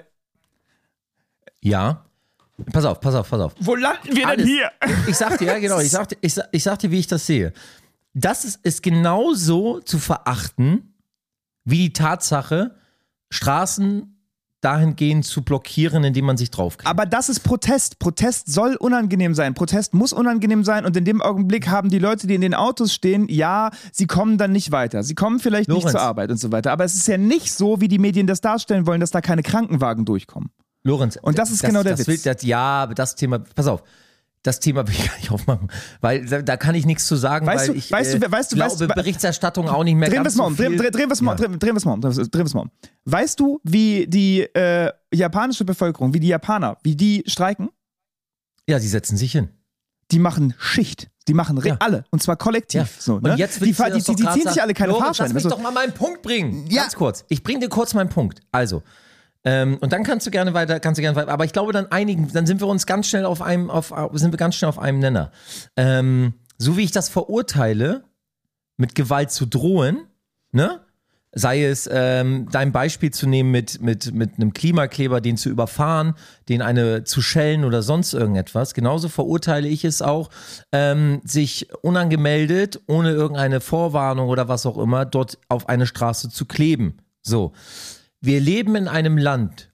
Ja. Pass auf. Wo landen wir denn hier? Ich sag dir, ja genau, ich sag dir, wie ich das sehe. Das ist genauso zu verachten, wie die Tatsache, Straßen dahingehend zu blockieren, indem man sich draufklebt. Aber das ist Protest. Protest soll unangenehm sein. Protest muss unangenehm sein und in dem Augenblick haben die Leute, die in den Autos stehen, sie kommen dann nicht weiter. Sie kommen vielleicht nicht zur Arbeit und so weiter. Aber es ist ja nicht so, wie die Medien das darstellen wollen, dass da keine Krankenwagen durchkommen. Lorenz. Und das ist genau der Witz. Das Thema, pass auf. Das Thema will ich gar nicht aufmachen, weil da kann ich nichts zu sagen, ich glaube, Berichterstattung auch nicht mehr ganz so viel. Drehen wir es mal um. Weißt du, wie die japanische Bevölkerung, wie die Japaner, wie die streiken? Ja, die setzen sich hin. Die machen Schicht. Die machen alle. Und zwar kollektiv. Ja. So, ne? Und jetzt die ziehen sich alle keine Fahrscheine. Lass mich doch mal meinen Punkt bringen. Ja. Ganz kurz. Ich bringe dir kurz meinen Punkt. Also, und dann kannst du gerne weiter, aber ich glaube dann sind wir uns ganz schnell auf einem Nenner. So wie ich das verurteile, mit Gewalt zu drohen, ne? Sei es dein Beispiel zu nehmen mit einem Klimakleber, den zu überfahren, den zu schellen oder sonst irgendetwas. Genauso verurteile ich es auch, sich unangemeldet, ohne irgendeine Vorwarnung oder was auch immer, dort auf eine Straße zu kleben. So. Wir leben in einem Land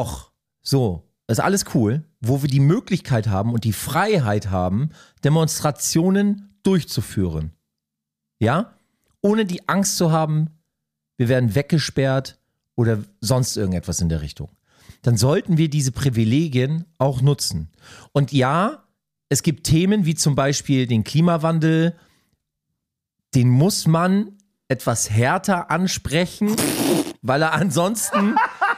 ist alles cool, wo wir die Möglichkeit haben und die Freiheit haben, Demonstrationen durchzuführen. Ja? Ohne die Angst zu haben, wir werden weggesperrt oder sonst irgendetwas in der Richtung. Dann sollten wir diese Privilegien auch nutzen. Und ja, es gibt Themen wie zum Beispiel den Klimawandel, den muss man etwas härter ansprechen, weil er ansonsten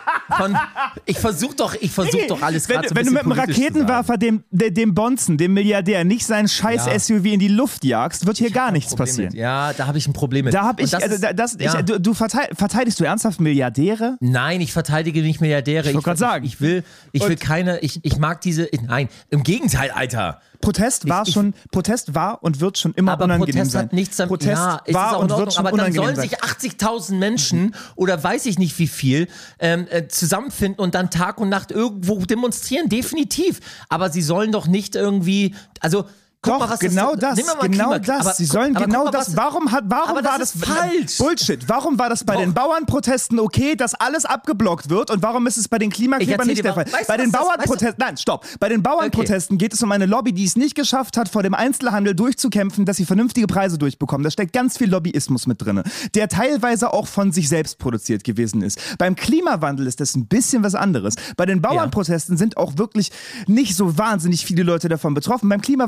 ich versuch doch alles gerade so ein bisschen wenn du mit einem Raketenwerfer dem Bonzen, dem Milliardär, nicht seinen scheiß SUV in die Luft jagst, wird hier gar nichts passieren. Ja, da habe ich ein Problem mit. Verteidigst du ernsthaft Milliardäre? Nein, ich verteidige nicht Milliardäre. Ich wollte gerade sagen. Ich will keine, ich mag diese, nein, im Gegenteil, Alter. Protest war und wird schon immer unangenehm sein. Hat nichts damit, war und wird schon unangenehm sein. Aber dann sollen sich 80.000 Menschen oder weiß ich nicht wie viel zusammenfinden und dann Tag und Nacht irgendwo demonstrieren, definitiv. Aber sie sollen doch nicht irgendwie, also Guck mal, das. Sie sollen genau das. Warum war das falsch? Bullshit. Warum war das bei den Bauernprotesten okay, dass alles abgeblockt wird und warum ist es bei den Klimaklebern nicht der Fall? Bei den Bauernprotesten, Bei den Bauernprotesten geht es um eine Lobby, die es nicht geschafft hat, vor dem Einzelhandel durchzukämpfen, dass sie vernünftige Preise durchbekommen. Da steckt ganz viel Lobbyismus mit drin, der teilweise auch von sich selbst produziert gewesen ist. Beim Klimawandel ist das ein bisschen was anderes. Bei den Bauernprotesten sind auch wirklich nicht so wahnsinnig viele Leute davon betroffen. Beim Klimawandel sind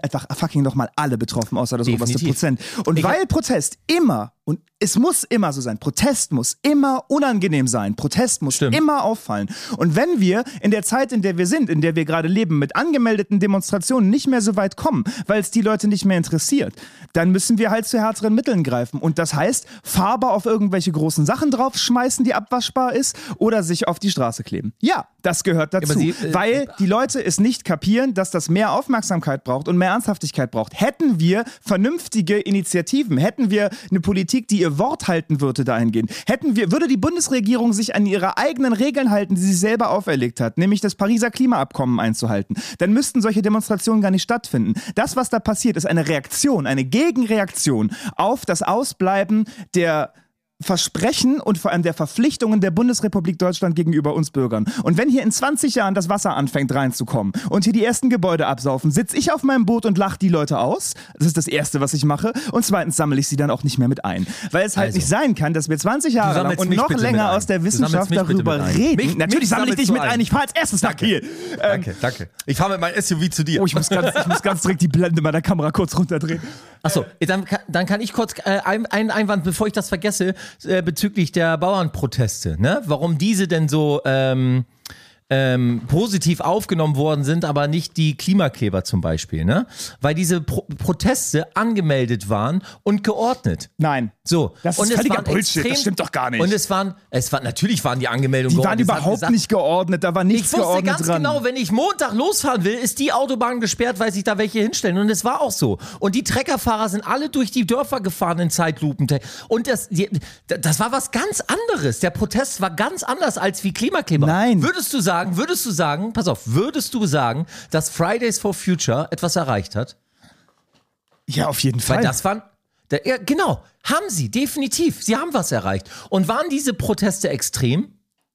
einfach fucking nochmal alle betroffen, außer das Definitiv. oberste Prozent. Und weil Protest immer, und es muss immer so sein, Protest muss immer unangenehm sein, Protest muss immer auffallen. Und wenn wir in der Zeit, in der wir sind, in der wir gerade leben, mit angemeldeten Demonstrationen nicht mehr so weit kommen, weil es die Leute nicht mehr interessiert, dann müssen wir halt zu härteren Mitteln greifen. Und das heißt, Farbe auf irgendwelche großen Sachen draufschmeißen, die abwaschbar ist, oder sich auf die Straße kleben. Ja, das gehört dazu, weil die Leute es nicht kapieren, dass das mehr Aufmerksamkeit braucht und mehr Ernsthaftigkeit braucht. Hätten wir vernünftige Initiativen, hätten wir eine Politik, die ihr Wort halten würde dahingehend, würde die Bundesregierung sich an ihre eigenen Regeln halten, die sie selber auferlegt hat, nämlich das Pariser Klimaabkommen einzuhalten, dann müssten solche Demonstrationen gar nicht stattfinden. Das, was da passiert, ist eine Reaktion, eine Gegenreaktion auf das Ausbleiben der Versprechen und vor allem der Verpflichtungen der Bundesrepublik Deutschland gegenüber uns Bürgern. Und wenn hier in 20 Jahren das Wasser anfängt reinzukommen und hier die ersten Gebäude absaufen, sitze ich auf meinem Boot und lache die Leute aus. Das ist das Erste, was ich mache. Und zweitens sammle ich sie dann auch nicht mehr mit ein. Weil es halt nicht sein kann, dass wir 20 Jahre lang und noch länger aus der Wissenschaft darüber reden. Natürlich sammle ich dich mit ein. Ich fahre als erstes nach Kiel. Danke. Ich fahre mit meinem SUV zu dir. Oh, ich muss ganz direkt die Blende meiner Kamera kurz runterdrehen. Achso, dann kann ich kurz einen Einwand, bevor ich das vergesse, bezüglich der Bauernproteste, ne? Warum diese denn so positiv aufgenommen worden sind, aber nicht die Klimakleber zum Beispiel, ne? Weil diese Proteste angemeldet waren und geordnet. Nein. So. Das ist völliger Bullshit, das stimmt doch gar nicht. Und natürlich waren die Angemeldungen geordnet. Die waren überhaupt nicht geordnet, da war nichts geordnet dran. Ich wusste ganz genau, wenn ich Montag losfahren will, ist die Autobahn gesperrt, weil sich da welche hinstellen. Und es war auch so. Und die Treckerfahrer sind alle durch die Dörfer gefahren in Zeitlupen. Und das war was ganz anderes. Der Protest war ganz anders als wie Klimakleber. Nein. Würdest du sagen, pass auf, dass Fridays for Future etwas erreicht hat? Ja, auf jeden Fall. Weil das waren, genau, haben sie, definitiv. Sie haben was erreicht. Und waren diese Proteste extrem?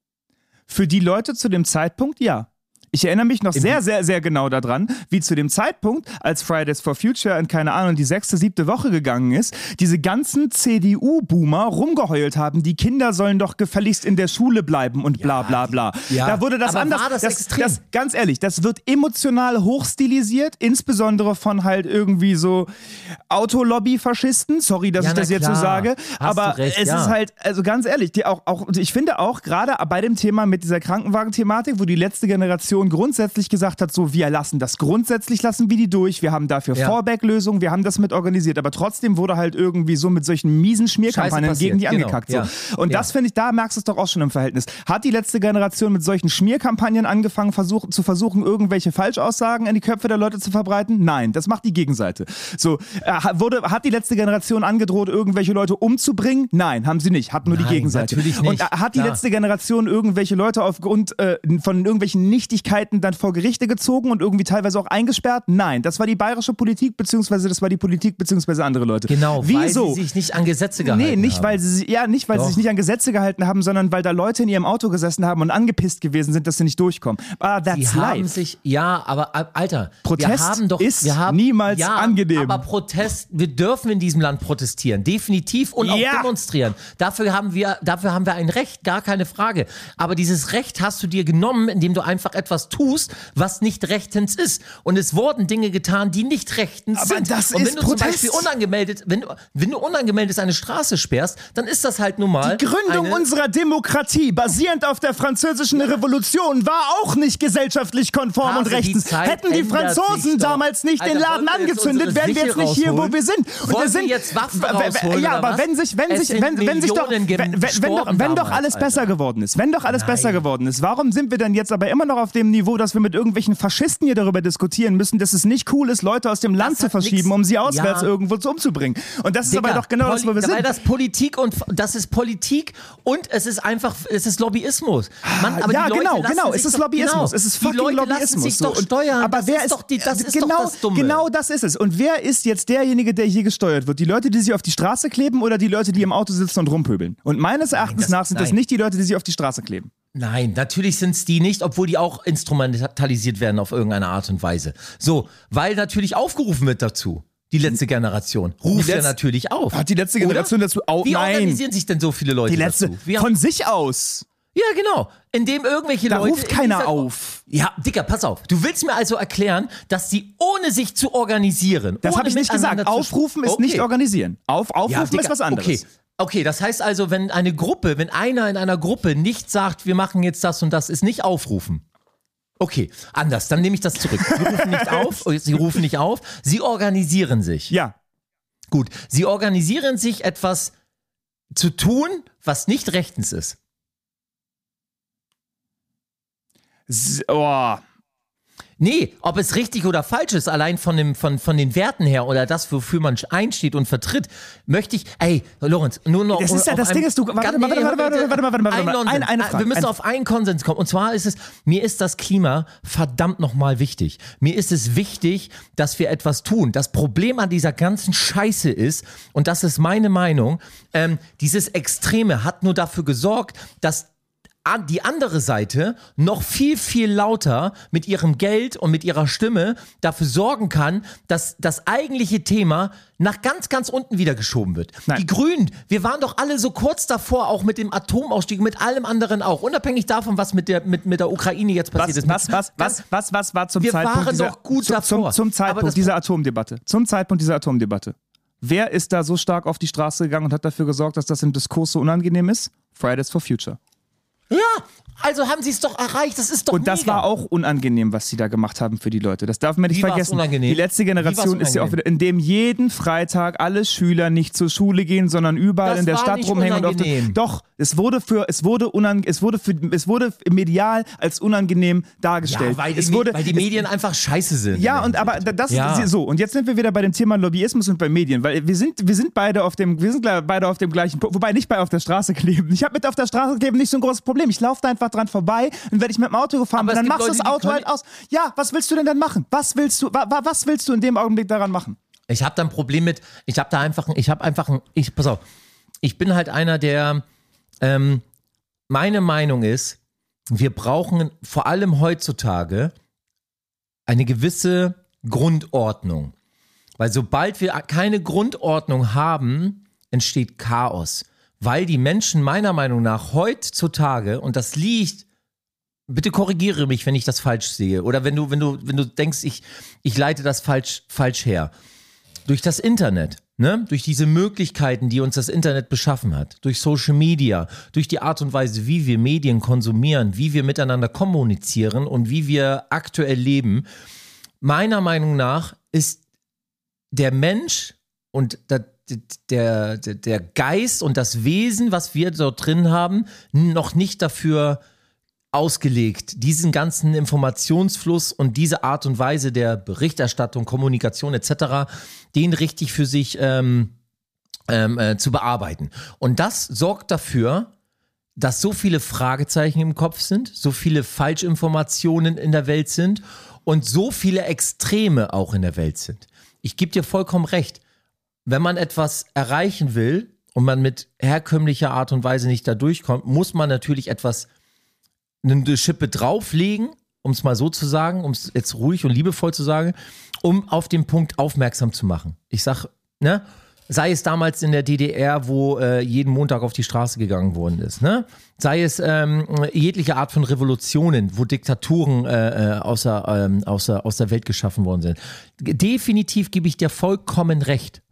Für die Leute zu dem Zeitpunkt, ja. Ich erinnere mich noch sehr, sehr, sehr genau daran, wie zu dem Zeitpunkt, als Fridays for Future in, keine Ahnung, die 6., 7. Woche gegangen ist, diese ganzen CDU-Boomer rumgeheult haben, die Kinder sollen doch gefälligst in der Schule bleiben und bla bla bla. Da wurde das anders. War das extrem? Ganz ehrlich, das wird emotional hochstilisiert, insbesondere von halt irgendwie so Autolobby-Faschisten. Sorry, dass ich das jetzt so sage. Aber es ist halt, also ganz ehrlich, ich finde auch gerade bei dem Thema mit dieser Krankenwagen-Thematik, wo die letzte Generation grundsätzlich gesagt hat, so, lassen wir die durch, wir haben dafür Fallback-Lösungen, wir haben das mit organisiert, aber trotzdem wurde halt irgendwie so mit solchen miesen Schmierkampagnen gegen die angekackt. So. Und das finde ich, da merkst du es doch auch schon im Verhältnis. Hat die letzte Generation mit solchen Schmierkampagnen angefangen, zu versuchen, irgendwelche Falschaussagen in die Köpfe der Leute zu verbreiten? Nein, das macht die Gegenseite. So, hat die letzte Generation angedroht, irgendwelche Leute umzubringen? Nein, haben sie nicht, hat nur die Gegenseite. Natürlich nicht. Und hat die letzte Generation irgendwelche Leute aufgrund von irgendwelchen Nichtigkeiten dann vor Gerichte gezogen und irgendwie teilweise auch eingesperrt? Nein, das war die bayerische Politik, beziehungsweise andere Leute. Genau, wieso? Weil sie sich nicht an Gesetze gehalten haben. Nicht, weil sie sich nicht an Gesetze gehalten haben, sondern weil da Leute in ihrem Auto gesessen haben und angepisst gewesen sind, dass sie nicht durchkommen. That's life. Aber Alter, Protest ist niemals angenehm. Aber Protest, wir dürfen in diesem Land protestieren, definitiv, und auch demonstrieren. Dafür haben wir ein Recht, gar keine Frage. Aber dieses Recht hast du dir genommen, indem du einfach etwas tust, was nicht rechtens ist. Und es wurden Dinge getan, die nicht rechtens sind. Das und wenn ist du Protest. zum Beispiel wenn du unangemeldet eine Straße sperrst, dann ist das halt nun mal die Gründung unserer Demokratie, basierend auf der Französischen Revolution, war auch nicht gesellschaftlich konform und rechtens. Hätten die Franzosen damals nicht den Laden angezündet, wären wir jetzt nicht hier, wo wir sind. Und wir sind jetzt Waffen rausholen, ja, aber wenn doch alles besser geworden ist, warum sind wir denn jetzt aber immer noch auf dem Niveau, dass wir mit irgendwelchen Faschisten hier darüber diskutieren müssen, dass es nicht cool ist, Leute aus dem Land zu verschieben, um sie auswärts irgendwo umzubringen. Und das ist aber doch genau das, wo wir sind. Weil das ist Politik und es ist Lobbyismus. Es ist Lobbyismus. Es ist fucking Lobbyismus. Sich doch steuern. Aber wer ist doch das Dumme. Genau das ist es. Und wer ist jetzt derjenige, der hier gesteuert wird? Die Leute, die sich auf die Straße kleben oder die Leute, die im Auto sitzen und rumpöbeln? Und meines Erachtens nach sind das nicht die Leute, die sich auf die Straße kleben. Nein, natürlich sind es die nicht, obwohl die auch instrumentalisiert werden auf irgendeine Art und Weise. So, weil natürlich aufgerufen wird dazu. Die letzte Generation ruft ja natürlich auf. Hat die letzte Generation dazu auch? Wie Nein. organisieren sich denn so viele Leute dazu? Von sich aus. Ja, genau. Indem irgendwelche Da Leute... ruft keiner auf. Ja, Dicker, pass auf. Du willst mir also erklären, dass sie ohne sich zu organisieren... Das habe ich nicht gesagt. Aufrufen ist nicht organisieren. Aufrufen Dicker, ist was anderes. Okay, das heißt also, wenn einer in einer Gruppe nicht sagt, wir machen jetzt das und das, ist nicht aufrufen. Okay, anders, dann nehme ich das zurück. Sie rufen nicht auf, sie organisieren sich. Ja. Gut, sie organisieren sich, etwas zu tun, was nicht rechtens ist. Nee, ob es richtig oder falsch ist, allein von den Werten her oder das, wofür man einsteht und vertritt, möchte ich, Lorenz, nur noch... Das ist ja das Ding, ist du... Warte mal. Eine Frage. Wir müssen auf einen Konsens kommen. Und zwar ist es, mir ist das Klima verdammt nochmal wichtig. Mir ist es wichtig, dass wir etwas tun. Das Problem an dieser ganzen Scheiße ist, und das ist meine Meinung, dieses Extreme hat nur dafür gesorgt, dass die andere Seite noch viel, viel lauter mit ihrem Geld und mit ihrer Stimme dafür sorgen kann, dass das eigentliche Thema nach ganz, ganz unten wieder geschoben wird. Nein. Die Grünen, wir waren doch alle so kurz davor, auch mit dem Atomausstieg, mit allem anderen auch, unabhängig davon, was mit der Ukraine jetzt passiert ist. Was war zum Zeitpunkt dieser Atomdebatte? Wer ist da so stark auf die Straße gegangen und hat dafür gesorgt, dass das im Diskurs so unangenehm ist? Fridays for Future. Ja, also haben sie es doch erreicht, das ist doch Und das mega. war auch unangenehm, was sie da gemacht haben für die Leute. Das darf man nicht vergessen. Unangenehm? Die letzte Generation ist ja auch wieder, in dem jeden Freitag alle Schüler nicht zur Schule gehen, sondern überall in der Stadt rumhängen. Doch, es wurde medial als unangenehm dargestellt. Ja, weil die Medien einfach scheiße sind. Ja, und und jetzt sind wir wieder bei dem Thema Lobbyismus und bei Medien, weil wir sind beide auf dem gleichen Punkt, wobei nicht bei auf der Straße kleben. Ich habe mit auf der Straße kleben nicht so ein großes Problem. Ich laufe da einfach dran vorbei und wenn ich mit dem Auto gefahren bin, dann machst du das Auto halt aus. Ja, was willst du denn dann machen? Was willst du in dem Augenblick daran machen? Ich habe da ein Problem mit, pass auf, ich bin halt einer, der, meine Meinung ist, wir brauchen vor allem heutzutage eine gewisse Grundordnung. Weil sobald wir keine Grundordnung haben, entsteht Chaos. Weil die Menschen meiner Meinung nach heutzutage, und das liegt, bitte korrigiere mich, wenn ich das falsch sehe, oder wenn du denkst, ich leite das falsch her. Durch das Internet, ne? Durch diese Möglichkeiten, die uns das Internet beschaffen hat, durch Social Media, durch die Art und Weise, wie wir Medien konsumieren, wie wir miteinander kommunizieren und wie wir aktuell leben, meiner Meinung nach ist der Mensch und der Geist und das Wesen, was wir dort drin haben, noch nicht dafür ausgelegt, diesen ganzen Informationsfluss und diese Art und Weise der Berichterstattung, Kommunikation etc., den richtig für sich zu bearbeiten. Und das sorgt dafür, dass so viele Fragezeichen im Kopf sind, so viele Falschinformationen in der Welt sind und so viele Extreme auch in der Welt sind. Ich gebe dir vollkommen recht. Wenn man etwas erreichen will und man mit herkömmlicher Art und Weise nicht da durchkommt, muss man natürlich eine Schippe drauflegen, um es mal so zu sagen, um es jetzt ruhig und liebevoll zu sagen, um auf den Punkt aufmerksam zu machen. Ich sag, ne, sei es damals in der DDR, wo jeden Montag auf die Straße gegangen worden ist, ne? Sei es jegliche Art von Revolutionen, wo Diktaturen aus der Welt geschaffen worden sind. Definitiv gebe ich dir vollkommen recht.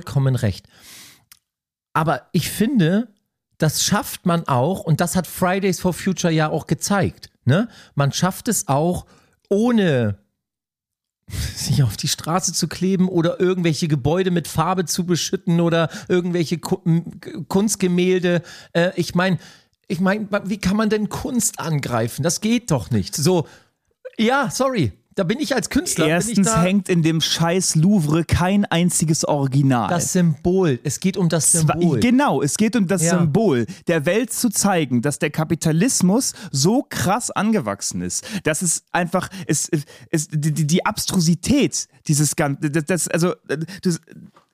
Aber ich finde, das schafft man auch, und das hat Fridays for Future ja auch gezeigt, ne? Man schafft es auch, ohne sich auf die Straße zu kleben oder irgendwelche Gebäude mit Farbe zu beschütten oder irgendwelche Kunstgemälde. Ich meine, wie kann man denn Kunst angreifen? Das geht doch nicht. So, ja, sorry. Da bin ich als Künstler. Erstens hängt in dem scheiß Louvre kein einziges Original. Das Symbol. Es geht um das Symbol. Genau, es geht um das Symbol, der Welt zu zeigen, dass der Kapitalismus so krass angewachsen ist, dass es einfach, die Abstrusität dieses Ganzen,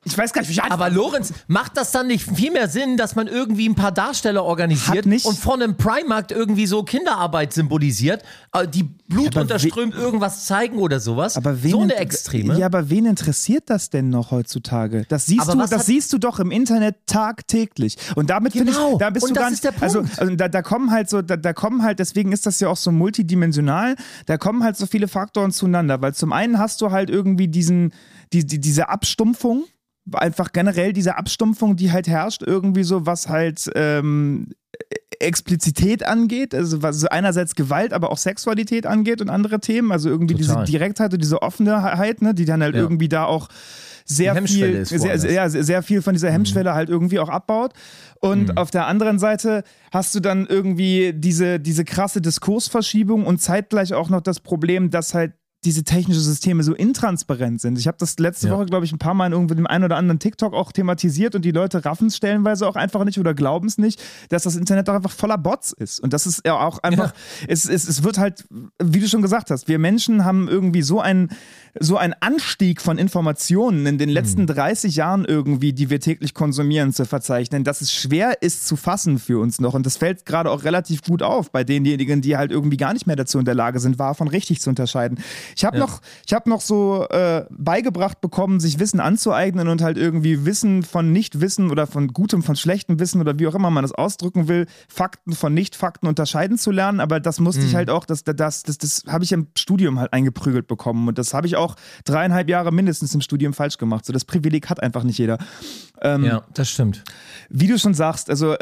Ich weiß gar nicht, wie ich Aber Lorenz, macht das dann nicht viel mehr Sinn, dass man irgendwie ein paar Darsteller organisiert und von einem Primarkt irgendwie so Kinderarbeit symbolisiert, die Blut unterströmt irgendwas zeigen oder sowas? Aber so eine Extreme. Ja, aber wen interessiert das denn noch heutzutage? Das siehst du doch im Internet tagtäglich. Und damit finde ich, da bist du gar nicht. Also da kommen halt, deswegen ist das ja auch so multidimensional, da kommen halt so viele Faktoren zueinander, weil zum einen hast du halt irgendwie diese Abstumpfung, einfach generell diese Abstumpfung, die halt herrscht, irgendwie so, was halt Explizität angeht, also was einerseits Gewalt, aber auch Sexualität angeht und andere Themen, also irgendwie diese Direktheit und diese Offenheit, ne, die dann halt irgendwie da auch sehr viel von dieser Hemmschwelle halt irgendwie auch abbaut. Und auf der anderen Seite hast du dann irgendwie diese krasse Diskursverschiebung und zeitgleich auch noch das Problem, dass halt diese technischen Systeme so intransparent sind. Ich habe das letzte Woche, glaube ich, ein paar Mal in irgendwo dem einen oder anderen TikTok auch thematisiert und die Leute raffen es stellenweise auch einfach nicht oder glauben es nicht, dass das Internet doch einfach voller Bots ist. Und das ist ja auch einfach, es wird halt, wie du schon gesagt hast, wir Menschen haben irgendwie so einen Anstieg von Informationen in den letzten 30 Jahren irgendwie, die wir täglich konsumieren, zu verzeichnen, dass es schwer ist zu fassen für uns noch. Und das fällt gerade auch relativ gut auf bei denjenigen, die halt irgendwie gar nicht mehr dazu in der Lage sind, wahr von richtig zu unterscheiden. Ich habe noch so beigebracht bekommen, sich Wissen anzueignen und halt irgendwie Wissen von Nichtwissen oder von gutem, von schlechtem Wissen oder wie auch immer man das ausdrücken will, Fakten von Nicht-Fakten unterscheiden zu lernen. Aber das musste ich halt auch, das habe ich im Studium halt eingeprügelt bekommen. Und das habe ich auch 3,5 Jahre mindestens im Studium falsch gemacht. So, das Privileg hat einfach nicht jeder. Ja, das stimmt. Wie du schon sagst, also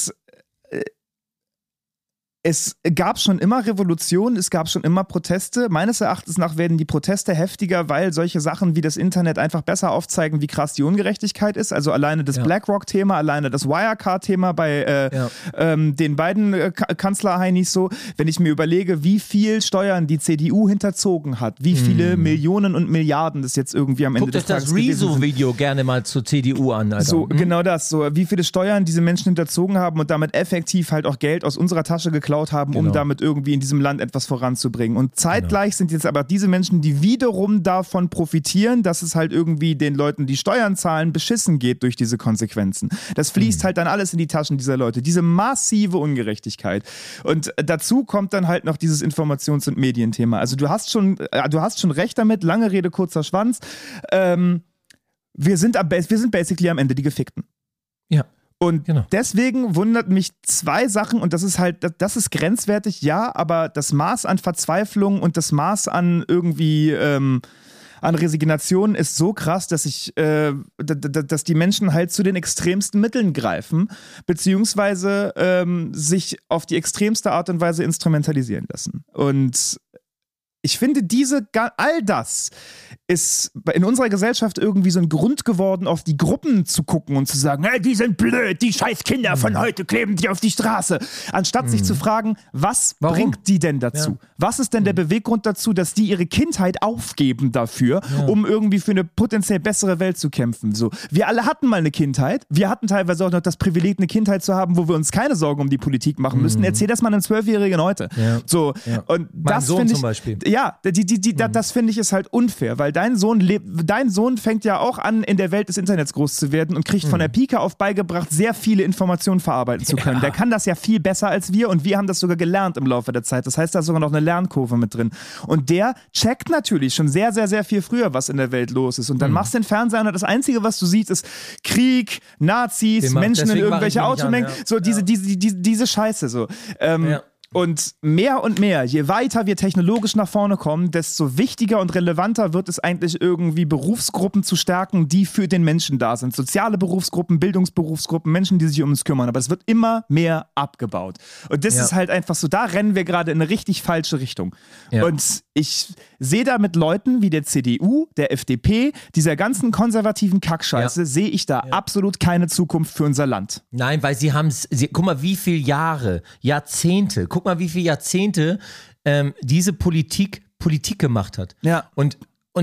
es gab schon immer Revolutionen, es gab schon immer Proteste. Meines Erachtens nach werden die Proteste heftiger, weil solche Sachen wie das Internet einfach besser aufzeigen, wie krass die Ungerechtigkeit ist. Also alleine das BlackRock-Thema, alleine das Wirecard-Thema bei den beiden Kanzler-Heinis so. Wenn ich mir überlege, wie viel Steuern die CDU hinterzogen hat, wie viele Millionen und Milliarden das jetzt irgendwie am Ende des Tages Guckt euch das Rezo-Video gerne mal zur CDU an, Alter. So, genau das. So, wie viele Steuern diese Menschen hinterzogen haben und damit effektiv halt auch Geld aus unserer Tasche geklaut haben, um damit irgendwie in diesem Land etwas voranzubringen. Und zeitgleich sind jetzt aber diese Menschen, die wiederum davon profitieren, dass es halt irgendwie den Leuten, die Steuern zahlen, beschissen geht durch diese Konsequenzen. Das fließt halt dann alles in die Taschen dieser Leute. Diese massive Ungerechtigkeit. Und dazu kommt dann halt noch dieses Informations- und Medienthema. Also du hast schon recht damit, lange Rede, kurzer Schwanz. Wir sind basically am Ende die Gefickten. Ja. Und deswegen wundert mich 2 Sachen und das ist grenzwertig, ja, aber das Maß an Verzweiflung und das Maß an irgendwie an Resignation ist so krass, dass dass die Menschen halt zu den extremsten Mitteln greifen, beziehungsweise sich auf die extremste Art und Weise instrumentalisieren lassen. Und ich finde, all das ist in unserer Gesellschaft irgendwie so ein Grund geworden, auf die Gruppen zu gucken und zu sagen, hey, die sind blöd, die scheiß Kinder von heute kleben die auf die Straße. Anstatt sich zu fragen, was bringt die denn dazu? Ja. Was ist denn der Beweggrund dazu, dass die ihre Kindheit aufgeben dafür, um irgendwie für eine potenziell bessere Welt zu kämpfen? So, wir alle hatten mal eine Kindheit. Wir hatten teilweise auch noch das Privileg, eine Kindheit zu haben, wo wir uns keine Sorgen um die Politik machen müssen. Erzähl das mal einem 12-Jährigen heute. Ja. So, und mein das Sohn finde ich, zum Beispiel. Ja, das finde ich ist halt unfair, weil dein Sohn fängt ja auch an, in der Welt des Internets groß zu werden und kriegt von der Pike auf beigebracht, sehr viele Informationen verarbeiten zu können. Der kann das ja viel besser als wir und wir haben das sogar gelernt im Laufe der Zeit. Das heißt, da ist sogar noch eine Lernkurve mit drin. Und der checkt natürlich schon sehr, sehr, sehr viel früher, was in der Welt los ist. Und dann machst du den Fernseher und das Einzige, was du siehst, ist Krieg, Nazis, Menschen in irgendwelche Automengen. So diese Scheiße. So. Und mehr, je weiter wir technologisch nach vorne kommen, desto wichtiger und relevanter wird es eigentlich irgendwie, Berufsgruppen zu stärken, die für den Menschen da sind. Soziale Berufsgruppen, Bildungsberufsgruppen, Menschen, die sich um uns kümmern. Aber es wird immer mehr abgebaut. Und das ist halt einfach so, da rennen wir gerade in eine richtig falsche Richtung. Ja. Und ich sehe da mit Leuten wie der CDU, der FDP, dieser ganzen konservativen Kackscheiße, sehe ich da absolut keine Zukunft für unser Land. Nein, weil guck mal, wie viele Jahrzehnte, guck mal, wie viele Jahrzehnte diese Politik gemacht hat. Ja. Und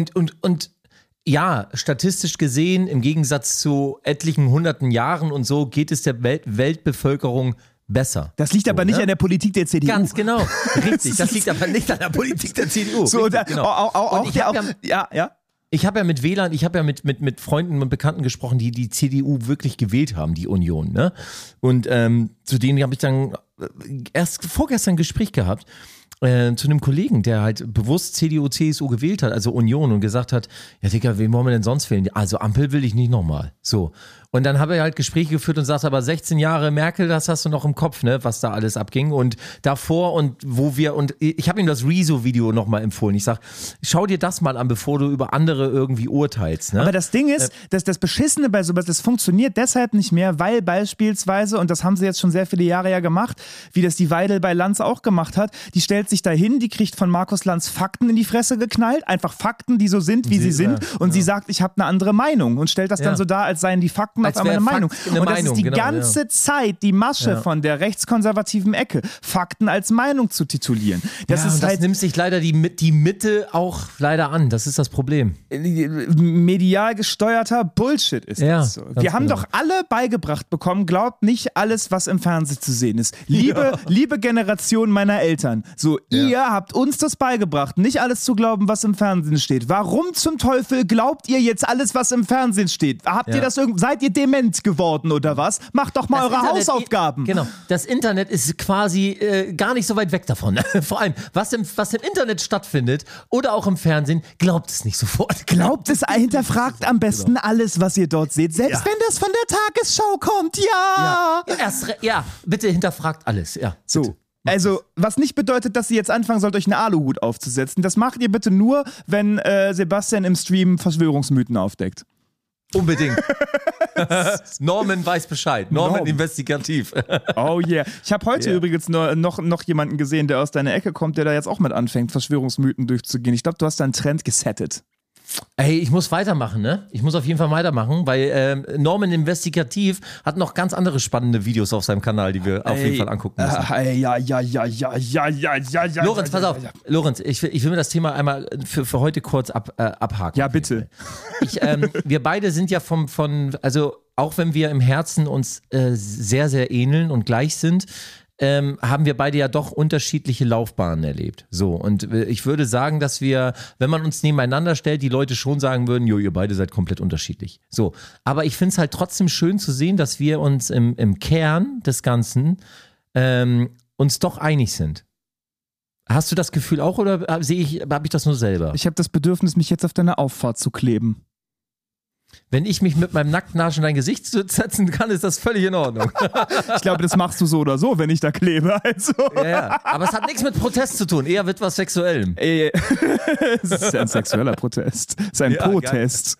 ja, statistisch gesehen, im Gegensatz zu etlichen hunderten Jahren und so, geht es der Weltbevölkerung besser. Das liegt aber nicht an der Politik der CDU. Ganz genau, richtig. Das liegt aber nicht an der Politik der CDU. So, richtig, genau. Ich habe ja mit WLAN, ich habe ja mit Freunden und Bekannten gesprochen, die CDU wirklich gewählt haben, die Union, ne? Und zu denen habe ich dann erst vorgestern ein Gespräch gehabt, zu einem Kollegen, der halt bewusst CDU, CSU gewählt hat, also Union, und gesagt hat, ja Digga, wen wollen wir denn sonst wählen? Also Ampel will ich nicht nochmal. So. Und dann habe er halt Gespräche geführt und sagt, aber 16 Jahre Merkel, das hast du noch im Kopf, ne, was da alles abging. Und davor und ich habe ihm das Rezo-Video nochmal empfohlen. Ich sag, schau dir das mal an, bevor du über andere irgendwie urteilst. Ne? Aber das Ding ist, dass das Beschissene bei sowas, das funktioniert deshalb nicht mehr, weil beispielsweise, und das haben sie jetzt schon sehr viele Jahre ja gemacht, wie das die Weidel bei Lanz auch gemacht hat, die stellt sich dahin, die kriegt von Markus Lanz Fakten in die Fresse geknallt, einfach Fakten, die so sind, wie sie sind, und sie sagt, ich habe eine andere Meinung und stellt das dann so dar, als seien die Fakten auf einmal eine Meinung. Und das ist die ganze Zeit die Masche von der rechtskonservativen Ecke, Fakten als Meinung zu titulieren. Das ist das halt nimmt sich leider die Mitte auch leider an. Das ist das Problem. medial gesteuerter Bullshit ist das so. Wir haben doch alle beigebracht bekommen, glaubt nicht alles, was im Fernsehen zu sehen ist. Liebe Generation meiner Eltern, so ihr habt uns das beigebracht, nicht alles zu glauben, was im Fernsehen steht. Warum zum Teufel glaubt ihr jetzt alles, was im Fernsehen steht? Habt ihr das seid ihr dement geworden oder was? Macht doch mal eure Hausaufgaben. Genau. Das Internet ist quasi gar nicht so weit weg davon. Vor allem, was im Internet stattfindet oder auch im Fernsehen, glaubt es nicht sofort. Glaubt es, hinterfragt am besten alles, was ihr dort seht. Selbst wenn das von der Tagesschau kommt, bitte hinterfragt alles. Ja, so. Bitte. Also, was nicht bedeutet, dass ihr jetzt anfangen sollt, euch einen Aluhut aufzusetzen. Das macht ihr bitte nur, wenn Sebastian im Stream Verschwörungsmythen aufdeckt. Unbedingt. Norman weiß Bescheid. Norman investigativ. Oh yeah. Ich habe heute übrigens noch jemanden gesehen, der aus deiner Ecke kommt, der da jetzt auch mit anfängt, Verschwörungsmythen durchzugehen. Ich glaube, du hast da einen Trend gesettet. Ey, ich muss weitermachen, ne? Ich muss auf jeden Fall weitermachen, weil Norman Investigativ hat noch ganz andere spannende Videos auf seinem Kanal, die wir auf jeden Fall angucken müssen. Lorenz, pass auf. Lorenz, ich will mir das Thema einmal für heute kurz abhaken. Ja, bitte. Wir beide sind ja also auch wenn wir im Herzen uns sehr, sehr ähneln und gleich sind, haben wir beide ja doch unterschiedliche Laufbahnen erlebt. So, und ich würde sagen, dass wir, wenn man uns nebeneinander stellt, die Leute schon sagen würden, jo, ihr beide seid komplett unterschiedlich. So, aber ich finde es halt trotzdem schön zu sehen, dass wir uns im Kern des Ganzen uns doch einig sind. Hast du das Gefühl auch oder habe ich das nur selber? Ich habe das Bedürfnis, mich jetzt auf deine Auffahrt zu kleben. Wenn ich mich mit meinem nackten Arsch in dein Gesicht setzen kann, ist das völlig in Ordnung. Ich glaube, das machst du so oder so, wenn ich da klebe. Also. Ja. Aber es hat nichts mit Protest zu tun, eher mit was Sexuellem. Es ist ja ein sexueller Protest. Es ist ein Protest.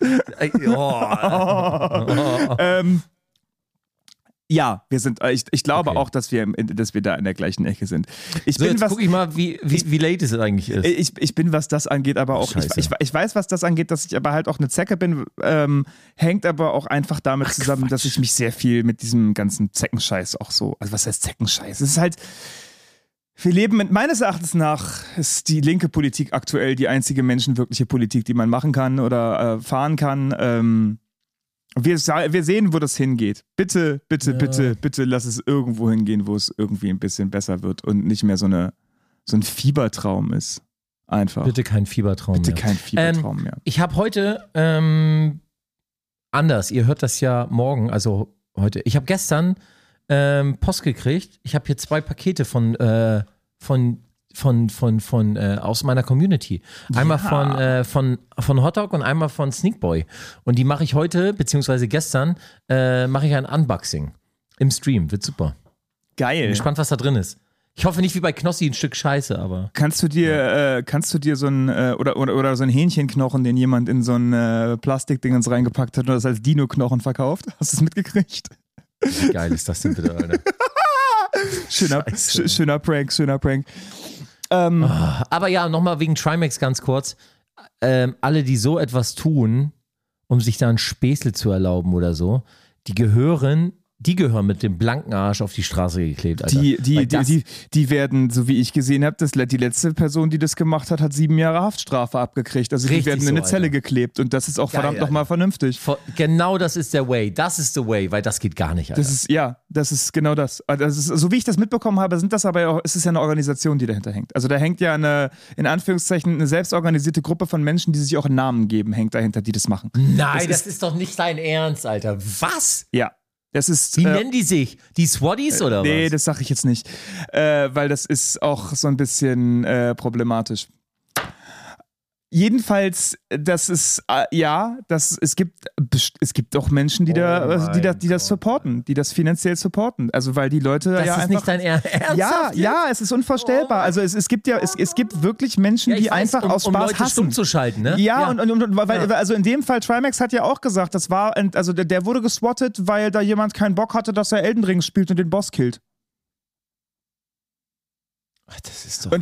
Ja, wir sind, ich glaube auch, dass wir da in der gleichen Ecke sind. Jetzt gucke ich mal, wie late es eigentlich ist. Ich bin, was das angeht, aber auch, ich weiß, was das angeht, dass ich aber halt auch eine Zecke bin, hängt aber auch einfach damit zusammen, dass ich mich sehr viel mit diesem ganzen Zeckenscheiß auch so, also was heißt Zeckenscheiß? Es ist halt, wir leben meines Erachtens nach, ist die linke Politik aktuell die einzige menschenwirkliche Politik, die man machen kann oder fahren kann. Wir sehen, wo das hingeht. Bitte lass es irgendwo hingehen, wo es irgendwie ein bisschen besser wird und nicht mehr so ein Fiebertraum ist. Einfach. Bitte kein Fiebertraum mehr. Kein Fiebertraum mehr. Ich habe heute anders, ihr hört das ja morgen, also heute. Ich habe gestern Post gekriegt. Ich habe hier 2 Pakete von aus meiner Community. Einmal von Hotdog und einmal von Sneakboy. Und die mache ich heute, beziehungsweise gestern, mache ich ein Unboxing im Stream. Wird super. Geil. Bin gespannt, was da drin ist. Ich hoffe nicht wie bei Knossi ein Stück Scheiße, aber. Kannst du dir so ein oder so ein Hähnchenknochen, den jemand in so ein Plastikdingens reingepackt hat und das als Dino-Knochen verkauft? Hast du es mitgekriegt? Wie geil ist das denn bitte, Alter? Schöner Prank. Aber ja, nochmal wegen Trimax ganz kurz. Alle, die so etwas tun, um sich da einen Späßel zu erlauben oder so, die gehören die gehören mit dem blanken Arsch auf die Straße geklebt, Alter. Die werden, so wie ich gesehen habe, die letzte Person, die das gemacht hat, hat 7 Jahre Haftstrafe abgekriegt. Also die werden in eine Zelle geklebt und das ist auch verdammt nochmal vernünftig. Genau das ist der Way. Das ist the way, weil das geht gar nicht, Alter. Das ist genau das. Also so wie ich das mitbekommen habe, ist es ja eine Organisation, die dahinter hängt. Also da hängt ja in Anführungszeichen, eine selbstorganisierte Gruppe von Menschen, die sich auch einen Namen geben, hängt dahinter, die das machen. Nein, das ist doch nicht dein Ernst, Alter. Was? Ja. Wie nennen die sich? Die Swatties oder was? Nee, das sage ich jetzt nicht, weil das ist auch so ein bisschen problematisch. Jedenfalls, es gibt auch Menschen, die das supporten, die das finanziell supporten. Also weil die Leute das ist einfach nicht dein Ernst. Ja, es ist unvorstellbar. Also es gibt wirklich Menschen, die einfach aus Spaß Leute hassen. stumm zu schalten, ne? Ja. Weil also in dem Fall Trimax hat ja auch gesagt, der wurde geswattet, weil da jemand keinen Bock hatte, dass er Elden Ring spielt und den Boss killt. Das ist doch. Und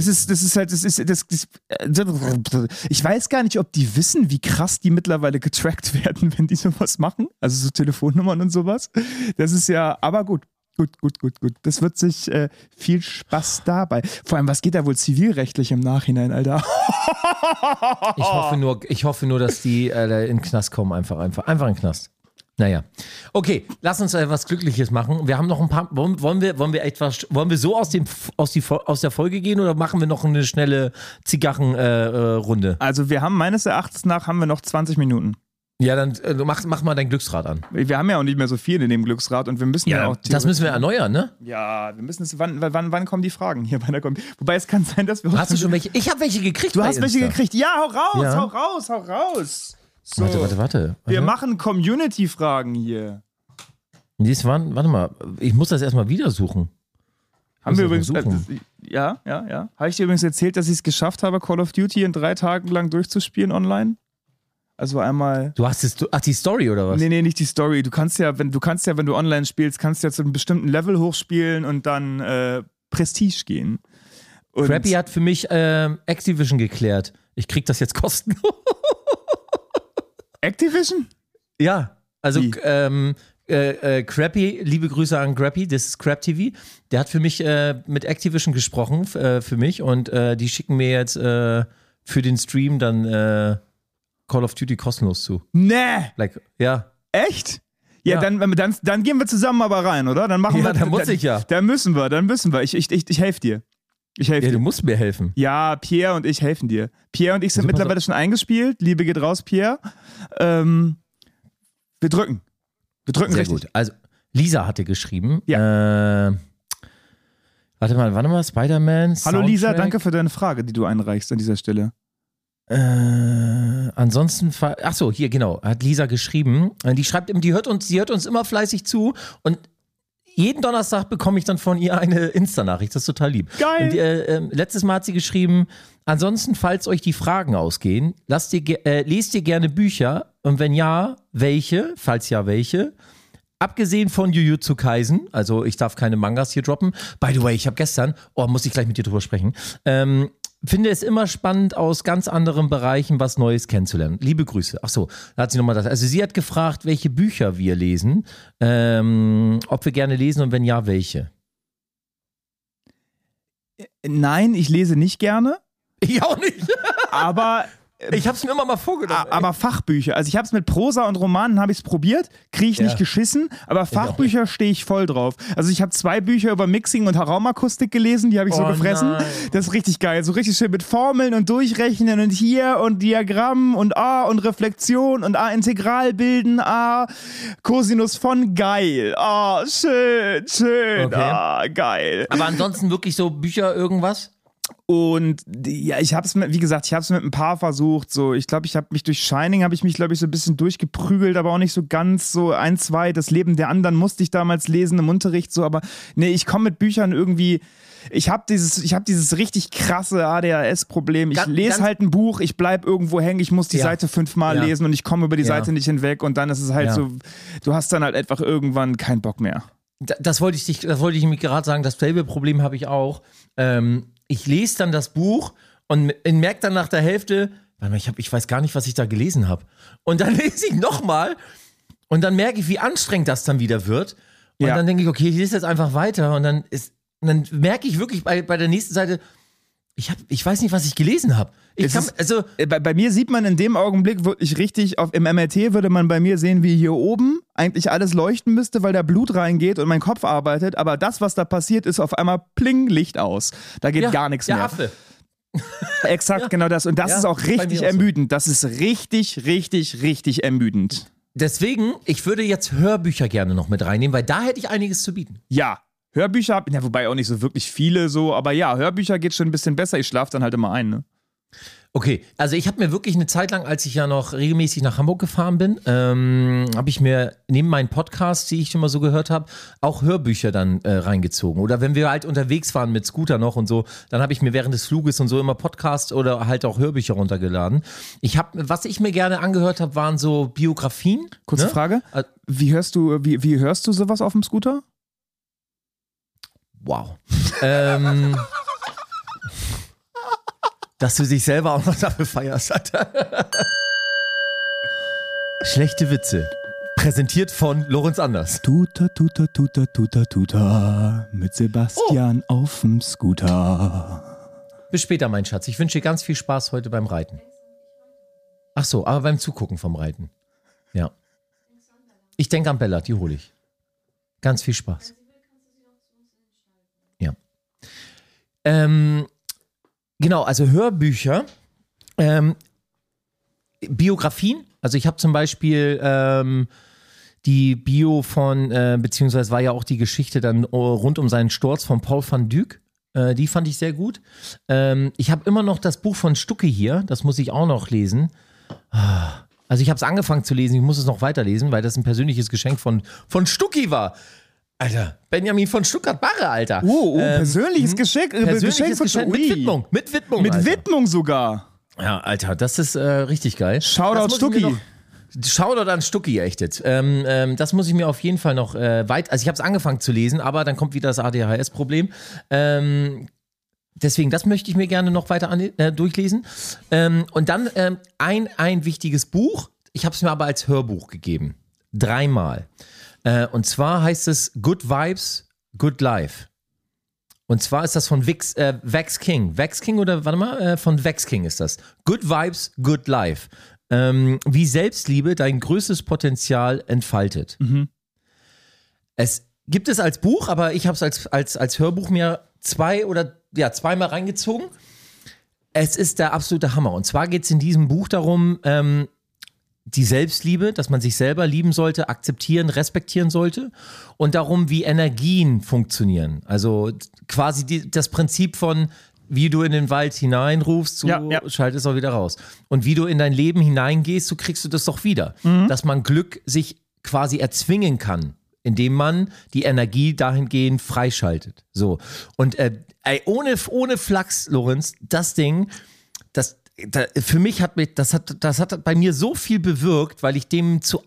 ich weiß gar nicht, ob die wissen, wie krass die mittlerweile getrackt werden, wenn die sowas machen. Also so Telefonnummern und sowas. Das ist ja, aber gut. Das wird sich viel Spaß dabei. Vor allem, was geht da wohl zivilrechtlich im Nachhinein, Alter? Ich hoffe nur, dass die in den Knast kommen, einfach in den Knast. Naja. Okay, lass uns etwas Glückliches machen. Wir haben noch ein paar. Wollen wir so aus der Folge gehen oder machen wir noch eine schnelle Zigarrenrunde? Also wir haben meines Erachtens nach noch 20 Minuten. Ja, dann mach mal dein Glücksrad an. Wir haben ja auch nicht mehr so viel in dem Glücksrad und wir müssen ja auch... Das müssen wir erneuern, ne? Ja, wir müssen es... Wann kommen die Fragen hier bei der Kombi? Wobei es kann sein, dass wir... Hast du schon welche? Ich habe welche gekriegt. Du hast welche gekriegt. Ja, hau raus. So, warte. Wir machen Community-Fragen hier. Warte mal, ich muss das erstmal wieder suchen. Haben wir übrigens... Ja. Habe ich dir übrigens erzählt, dass ich es geschafft habe, Call of Duty in 3 Tagen lang durchzuspielen online? Also einmal... die Story oder was? Nee, nicht die Story. Du kannst ja, wenn du online spielst, kannst du ja zu einem bestimmten Level hochspielen und dann Prestige gehen. Und Crappy hat für mich Activision geklärt. Ich krieg das jetzt kostenlos. Activision? Ja, also Crappy, liebe Grüße an Crappy, das ist Crap TV. Der hat für mich mit Activision gesprochen, für mich und die schicken mir jetzt für den Stream dann Call of Duty kostenlos zu. Nee! Ja. Echt? Ja, dann gehen wir zusammen aber rein, oder? Dann machen wir. Dann muss ich ja. Dann müssen wir. Ich helfe dir. Du musst mir helfen. Ja, Pierre und ich helfen dir. Pierre und ich sind mittlerweile schon eingespielt. Liebe geht raus, Pierre. Wir drücken sehr richtig. Gut. Also, Lisa hatte geschrieben. Ja. Warte mal, Spider-Man. Hallo Lisa, danke für deine Frage, die du einreichst an dieser Stelle. Ansonsten, achso, hier genau, hat Lisa geschrieben. Die schreibt, sie hört uns immer fleißig zu und jeden Donnerstag bekomme ich dann von ihr eine Insta-Nachricht. Das ist total lieb. Geil. Und, letztes Mal hat sie geschrieben, ansonsten, falls euch die Fragen ausgehen, lest ihr gerne Bücher und wenn ja, welche? Falls ja, welche? Abgesehen von Jujutsu Kaisen, also ich darf keine Mangas hier droppen. By the way, ich habe gestern, muss ich gleich mit dir drüber sprechen, finde es immer spannend, aus ganz anderen Bereichen was Neues kennenzulernen. Liebe Grüße. Achso, da hat sie nochmal das. Also sie hat gefragt, welche Bücher wir lesen, ob wir gerne lesen und wenn ja, welche. Nein, ich lese nicht gerne. Ich auch nicht. Aber... Ich habe es mir immer mal vorgenommen. Aber Fachbücher, also ich habe es mit Prosa und Romanen habe ich es probiert, kriege ich nicht geschissen, aber Fachbücher stehe ich voll drauf. Also ich habe 2 Bücher über Mixing und Raumakustik gelesen, die habe ich so gefressen. Nein. Das ist richtig geil, so richtig schön mit Formeln und Durchrechnen und hier und Diagramm und und Reflexion und Integral bilden, Cosinus von geil. Schön. Okay. Geil. Aber ansonsten wirklich so Bücher irgendwas? Und ja, ich habe es mit ein paar versucht. So, ich glaube, durch Shining habe ich mich, glaube ich, so ein bisschen durchgeprügelt, aber auch nicht so ganz so 1, 2. Das Leben der anderen musste ich damals lesen im Unterricht so, aber nee, ich komme mit Büchern irgendwie. Ich habe dieses richtig krasse ADHS-Problem. Ich lese halt ein Buch, ich bleib irgendwo hängen, ich muss die Seite 5-mal lesen und ich komme über die Seite nicht hinweg und dann ist es halt so, du hast dann halt einfach irgendwann keinen Bock mehr. Das wollte ich mir gerade sagen, dasselbe Problem habe ich auch. Ich lese dann das Buch und merke dann nach der Hälfte, ich weiß gar nicht, was ich da gelesen habe. Und dann lese ich nochmal Und dann merke ich, wie anstrengend das dann wieder wird. Und dann denke ich, okay, ich lese jetzt einfach weiter. Und dann merke ich wirklich bei der nächsten Seite, ich weiß nicht, was ich gelesen habe. Bei mir sieht man in dem Augenblick wirklich richtig, im MRT würde man bei mir sehen, wie hier oben eigentlich alles leuchten müsste, weil da Blut reingeht und mein Kopf arbeitet. Aber das, was da passiert, ist auf einmal pling, Licht aus. Da geht gar nichts mehr. Affe. Exakt, genau das. Und das ist auch richtig ermüdend. Das ist richtig, richtig, richtig ermüdend. Deswegen, ich würde jetzt Hörbücher gerne noch mit reinnehmen, weil da hätte ich einiges zu bieten. Ja, Hörbücher, wobei auch nicht so wirklich viele so, aber ja, Hörbücher geht schon ein bisschen besser. Ich schlafe dann halt immer ein, ne? Okay, also ich habe mir wirklich eine Zeit lang, als ich ja noch regelmäßig nach Hamburg gefahren bin, habe ich mir neben meinen Podcasts, die ich immer so gehört habe, auch Hörbücher dann reingezogen. Oder wenn wir halt unterwegs waren mit Scooter noch und so, dann habe ich mir während des Fluges und so immer Podcasts oder halt auch Hörbücher runtergeladen. Was ich mir gerne angehört habe, waren so Biografien. Kurze Frage, wie hörst du sowas auf dem Scooter? Wow. Dass du dich selber auch noch dafür feierst, Alter. Schlechte Witze. Präsentiert von Lorenz Anders. Tuta, tuta, tuta, tuta, tuta. Mit Sebastian auf dem Scooter. Bis später, mein Schatz. Ich wünsche dir ganz viel Spaß heute beim Reiten. Ach so, aber beim Zugucken vom Reiten. Ja. Ich denke an Bella, die hole ich. Ganz viel Spaß. Ja. Genau, also Hörbücher, Biografien. Also ich habe zum Beispiel die Bio von, beziehungsweise war ja auch die Geschichte dann rund um seinen Sturz von Paul van Dyk. Die fand ich sehr gut. Ich habe immer noch das Buch von Stucki hier, das muss ich auch noch lesen. Also ich habe es angefangen zu lesen, ich muss es noch weiterlesen, weil das ein persönliches Geschenk von Stucki war. Alter, Benjamin von Stuttgart-Barre, Alter. Persönliches Geschenk. Persönliches Geschenk mit Widmung. Mit Widmung, Mit Alter. Widmung sogar. Ja, Alter, das ist richtig geil. Shoutout Stucki. Shoutout an Stucki, echt jetzt. Das muss ich mir auf jeden Fall noch also ich habe es angefangen zu lesen, aber dann kommt wieder das ADHS-Problem. Deswegen, das möchte ich mir gerne noch weiter durchlesen. Und dann ein wichtiges Buch. Ich habe es mir aber als Hörbuch gegeben. 3-mal. Und zwar heißt es Good Vibes, Good Life. Und zwar ist das von Vex King. Vex King oder, warte mal, von Vex King ist das. Good Vibes, Good Life. Wie Selbstliebe dein größtes Potenzial entfaltet. Mhm. Gibt es als Buch, aber ich habe es als Hörbuch mir zweimal reingezogen. Es ist der absolute Hammer. Und zwar geht es in diesem Buch darum, die Selbstliebe, dass man sich selber lieben sollte, akzeptieren, respektieren sollte und darum, wie Energien funktionieren. Also quasi das Prinzip von, wie du in den Wald hineinrufst, schaltest auch wieder raus. Und wie du in dein Leben hineingehst, so kriegst du das doch wieder. Mhm. Dass man Glück sich quasi erzwingen kann, indem man die Energie dahingehend freischaltet. So. Und ohne Flachs, Lorenz, das Ding, für mich hat bei mir so viel bewirkt, weil ich dem zu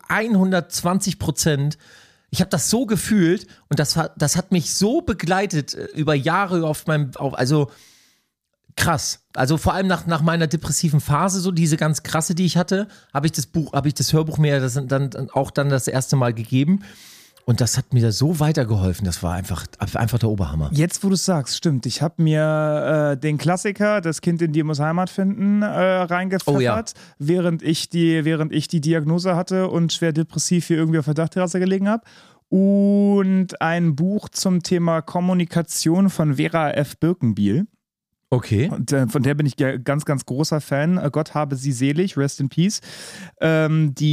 120%, ich habe das so gefühlt und das hat mich so begleitet über Jahre also krass. Also vor allem nach meiner depressiven Phase, so diese ganz krasse, die ich hatte, habe ich das Hörbuch mir dann auch das erste Mal gegeben. Und das hat mir so weitergeholfen. Das war einfach der Oberhammer. Jetzt, wo du es sagst, stimmt. Ich habe mir den Klassiker, Das Kind in dir muss Heimat finden, reingepfeffert, während ich die Diagnose hatte und schwer depressiv hier irgendwie auf der Dachterrasse gelegen habe. Und ein Buch zum Thema Kommunikation von Vera F. Birkenbiel. Okay. Und, von der bin ich ganz, ganz großer Fan. Gott habe sie selig, rest in peace. Das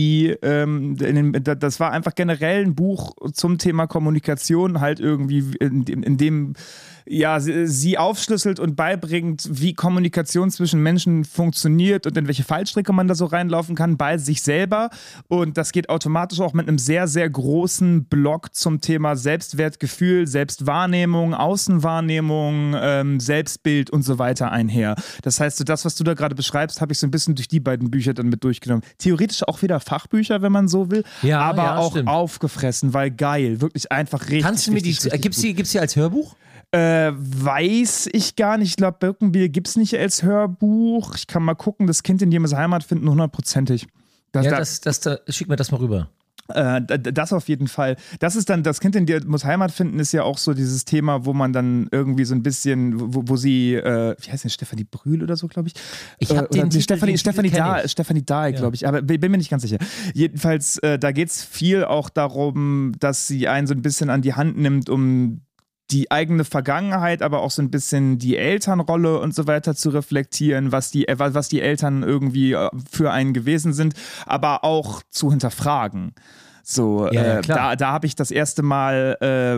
war einfach generell ein Buch zum Thema Kommunikation, halt irgendwie, in dem sie aufschlüsselt und beibringt, wie Kommunikation zwischen Menschen funktioniert und in welche Fallstricke man da so reinlaufen kann bei sich selber. Und das geht automatisch auch mit einem sehr, sehr großen Block zum Thema Selbstwertgefühl, Selbstwahrnehmung, Außenwahrnehmung, Selbstbild und so weiter einher. Das heißt, so das, was du da gerade beschreibst, habe ich so ein bisschen durch die beiden Bücher dann mit durchgenommen. Theoretisch auch wieder Fachbücher, wenn man so will, aber auch stimmt. Aufgefressen, weil geil, wirklich einfach richtig. Kannst du mir gibt's die als Hörbuch? Weiß ich gar nicht. Ich glaube, Birkenbiel gibt es nicht als Hörbuch. Ich kann mal gucken, Das Kind in dir muss Heimat finden, 100%ig. Schick mir das mal rüber. Das auf jeden Fall. Das ist dann, das Kind in dir muss Heimat finden, ist ja auch so dieses Thema, wo man dann irgendwie so ein bisschen, wo sie, wie heißt denn, Stefanie Brühl oder so, glaube ich. Ich habe den Titel, Stefanie Dahl, glaube ich, aber bin mir nicht ganz sicher. Jedenfalls, da geht es viel auch darum, dass sie einen so ein bisschen an die Hand nimmt, um die eigene Vergangenheit, aber auch so ein bisschen die Elternrolle und so weiter zu reflektieren, was die Eltern irgendwie für einen gewesen sind, aber auch zu hinterfragen. So, da habe ich das erste Mal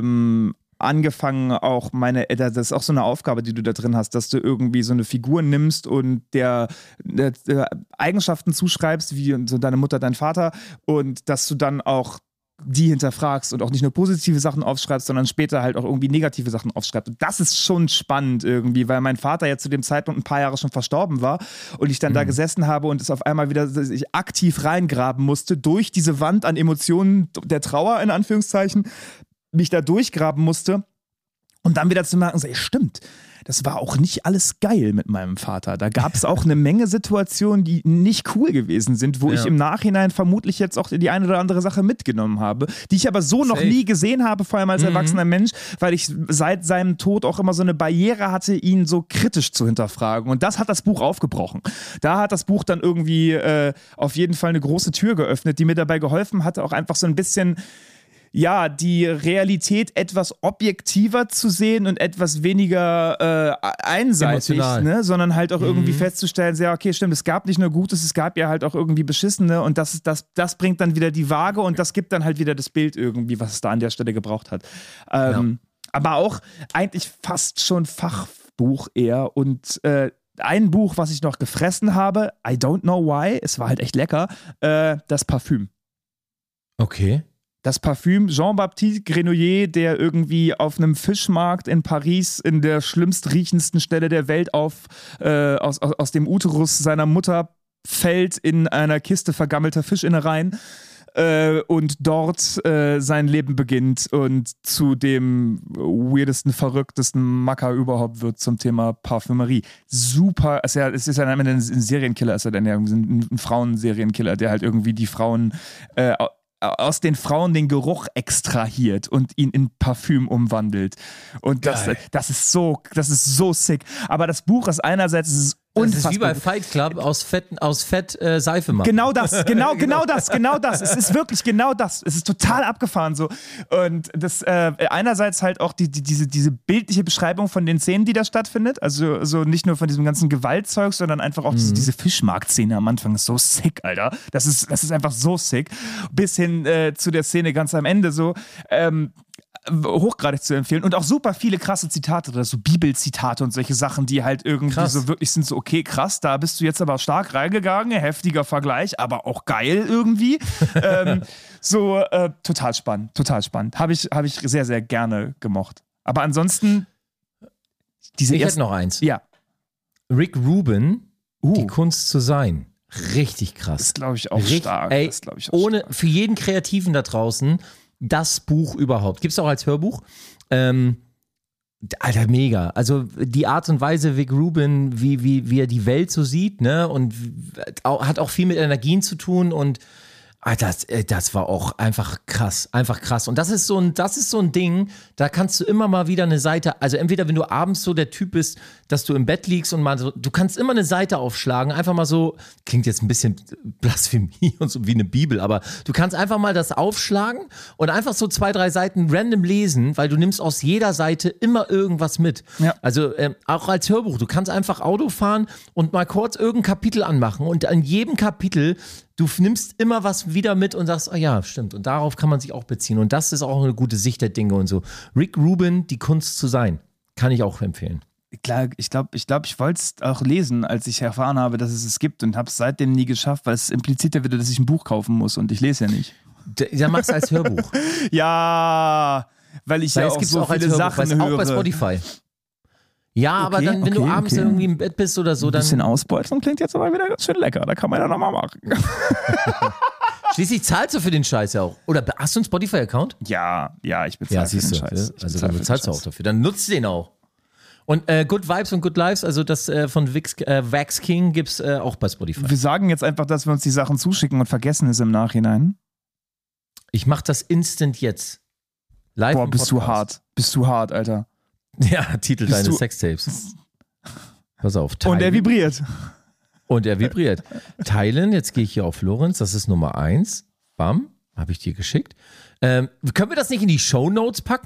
angefangen, auch das ist auch so eine Aufgabe, die du da drin hast, dass du irgendwie so eine Figur nimmst und der Eigenschaften zuschreibst, wie so deine Mutter, dein Vater, und dass du dann auch die hinterfragst und auch nicht nur positive Sachen aufschreibst, sondern später halt auch irgendwie negative Sachen aufschreibst. Und das ist schon spannend irgendwie, weil mein Vater ja zu dem Zeitpunkt ein paar Jahre schon verstorben war und ich dann da gesessen habe und es auf einmal wieder sich aktiv reingraben musste, durch diese Wand an Emotionen der Trauer, in Anführungszeichen, mich da durchgraben musste und dann wieder zu merken, so, ey, stimmt, das war auch nicht alles geil mit meinem Vater. Da gab es auch eine Menge Situationen, die nicht cool gewesen sind, wo ich im Nachhinein vermutlich jetzt auch die eine oder andere Sache mitgenommen habe, die ich aber so noch nie gesehen habe, vor allem als erwachsener Mensch, weil ich seit seinem Tod auch immer so eine Barriere hatte, ihn so kritisch zu hinterfragen. Und das hat das Buch aufgebrochen. Da hat das Buch dann irgendwie auf jeden Fall eine große Tür geöffnet, die mir dabei geholfen hat, auch einfach so ein bisschen die Realität etwas objektiver zu sehen und etwas weniger einseitig, ne? Sondern halt auch irgendwie festzustellen, ja, okay, stimmt, es gab nicht nur Gutes, es gab ja halt auch irgendwie Beschissene und das bringt dann wieder die Waage und das gibt dann halt wieder das Bild irgendwie, was es da an der Stelle gebraucht hat. Aber auch eigentlich fast schon Fachbuch eher und ein Buch, was ich noch gefressen habe, I don't know why, es war halt echt lecker, das Parfüm. Okay. Das Parfüm Jean-Baptiste Grenouiller, der irgendwie auf einem Fischmarkt in Paris in der schlimmst riechendsten Stelle der Welt aus dem Uterus seiner Mutter fällt in einer Kiste vergammelter Fischinnereien und dort sein Leben beginnt und zu dem weirdesten, verrücktesten Macker überhaupt wird zum Thema Parfümerie. Super, es ist ja am Ende ein Serienkiller, ist ja dann ja ein Frauensserienkiller, der halt irgendwie die Frauen aus den Frauen den Geruch extrahiert und ihn in Parfüm umwandelt. Und das ist so sick. Aber das Buch ist einerseits unfassbar. Das ist wie bei Fight Club aus Fett Seife machen. Genau das. Es ist wirklich genau das. Es ist total abgefahren so. Und das einerseits halt auch diese bildliche Beschreibung von den Szenen, die da stattfindet. Also so nicht nur von diesem ganzen Gewaltzeug, sondern einfach auch diese Fischmarkt-Szene am Anfang ist so sick, Alter. Das ist einfach so sick. Bis hin zu der Szene ganz am Ende so. Hochgradig zu empfehlen und auch super viele krasse Zitate oder so Bibelzitate und solche Sachen, die halt irgendwie so wirklich sind so, okay, krass, da bist du jetzt aber stark reingegangen, heftiger Vergleich, aber auch geil irgendwie. Total spannend. Habe ich sehr, sehr gerne gemocht. Aber ansonsten ich hätte noch eins. Ja. Rick Rubin, Die Kunst zu sein. Richtig krass. Das glaube ich auch stark. Ey, für jeden Kreativen da draußen das Buch überhaupt. Gibt es auch als Hörbuch. Alter, mega. Also die Art und Weise, Rick Rubin, wie er die Welt so sieht, ne? Und hat auch viel mit Energien zu tun und das war auch einfach krass. Und das ist so ein Ding, da kannst du immer mal wieder eine Seite, also entweder wenn du abends so der Typ bist, dass du im Bett liegst und mal so, du kannst immer eine Seite aufschlagen, einfach mal so, klingt jetzt ein bisschen Blasphemie und so wie eine Bibel, aber du kannst einfach mal das aufschlagen und einfach so 2, 3 Seiten random lesen, weil du nimmst aus jeder Seite immer irgendwas mit. Ja. Also auch als Hörbuch, du kannst einfach Auto fahren und mal kurz irgendein Kapitel anmachen und an jedem Kapitel du nimmst immer was wieder mit und sagst, ja, stimmt. Und darauf kann man sich auch beziehen. Und das ist auch eine gute Sicht der Dinge und so. Rick Rubin, Die Kunst zu sein. Kann ich auch empfehlen. Klar, ich glaube, ich wollte es auch lesen, als ich erfahren habe, dass es gibt und habe es seitdem nie geschafft, weil es impliziert ja wieder, dass ich ein Buch kaufen muss und ich lese ja nicht. Ja, machst du als Hörbuch. Ja, weil ich auch so viele Sachen höre. Auch bei Spotify. Ja, aber dann, wenn du abends irgendwie im Bett bist oder so, dann... Ein bisschen ausbeuten klingt jetzt aber wieder ganz schön lecker. Da kann man ja nochmal machen. Schließlich zahlst du für den Scheiß ja auch. Oder hast du einen Spotify-Account? Ja, ich bezahle für den Scheiß. Also dann bezahlst du auch dafür. Dann nutzt den auch. Und Good Vibes und Good Lives, also das von Wax King gibt's auch bei Spotify. Wir sagen jetzt einfach, dass wir uns die Sachen zuschicken und vergessen es im Nachhinein. Ich mach das instant jetzt. Live Boah, im bist du Podcast. hart. Bist du hart, Alter. Ja, Titel Bist deines du- Sextapes. Pass auf. Und er teilen. vibriert. Und er vibriert. Teilen, jetzt gehe ich hier auf Lorenz, das ist Nummer 1. Bam, habe ich dir geschickt. Können wir das nicht in die Shownotes packen?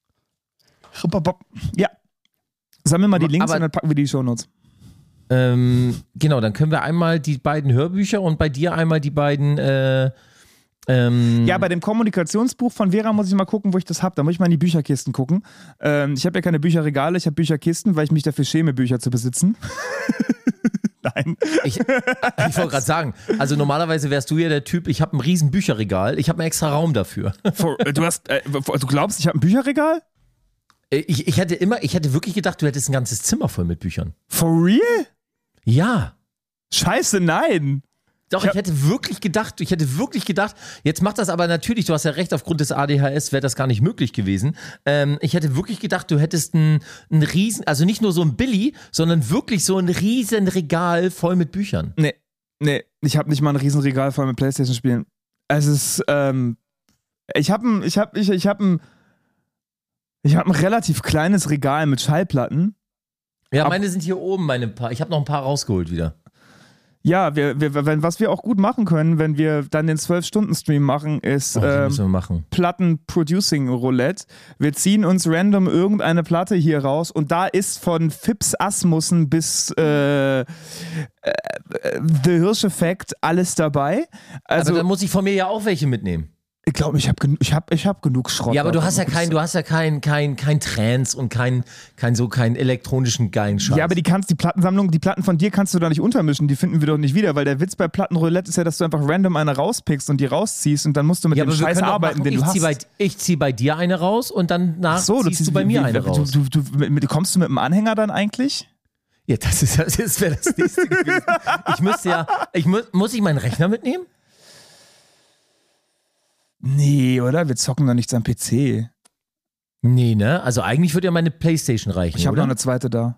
Ja. Sammeln mal die Links Aber- und dann packen wir die Shownotes. Genau, dann können wir einmal die beiden Hörbücher und bei dir einmal die beiden Ja, bei dem Kommunikationsbuch von Vera muss ich mal gucken, wo ich das habe. Da muss ich mal in die Bücherkisten gucken. Ich habe ja keine Bücherregale, ich habe Bücherkisten, weil ich mich dafür schäme, Bücher zu besitzen. Nein. Ich wollte gerade sagen, also normalerweise wärst du ja der Typ, ich habe ein riesen Bücherregal, ich habe einen extra Raum dafür. Du glaubst, ich habe ein Bücherregal? Ich hätte wirklich gedacht, du hättest ein ganzes Zimmer voll mit Büchern. For real? Ja. Scheiße, nein. Doch, ich hätte wirklich gedacht, jetzt macht das aber natürlich, du hast ja recht, aufgrund des ADHS wäre das gar nicht möglich gewesen. Ich hätte wirklich gedacht, du hättest ein riesen, also nicht nur so ein Billy, sondern wirklich so ein riesen Regal voll mit Büchern. Nee, ich habe nicht mal ein Riesenregal voll mit PlayStation-Spielen. Es ist, ich habe ein relativ kleines Regal mit Schallplatten. Ja, meine sind hier oben, meine paar. Ich habe noch ein paar rausgeholt wieder. Ja, was wir auch gut machen können, wenn wir dann den 12-Stunden-Stream machen, ist Die müssen wir machen. Platten-Producing-Roulette. Wir ziehen uns random irgendeine Platte hier raus und da ist von Phipps Asmussen bis The Hirsch-Effekt alles dabei. Also, Aber dann muss ich von mir ja auch welche mitnehmen. ich glaube, ich hab genug Schrott. Ja, aber du hast ja kein kein Trance und keinen elektronischen geilen Scheiß. Ja, aber die Plattensammlung, die Platten von dir kannst du da nicht untermischen, die finden wir doch nicht wieder, weil der Witz bei Plattenroulette ist ja, dass du einfach random eine rauspickst und die rausziehst und dann musst du mit dem aber wir Scheiß können doch arbeiten, machen, den du hast. Ich zieh bei dir eine raus und dann ziehst du bei mir eine raus. Kommst du mit dem Anhänger dann eigentlich? Ja, das wäre das nächste gewesen. Muss ich meinen Rechner mitnehmen? Nee, oder? Wir zocken doch nichts am PC. Nee, ne? Also eigentlich würde ja meine Playstation reichen, Ich habe oder? noch eine zweite da.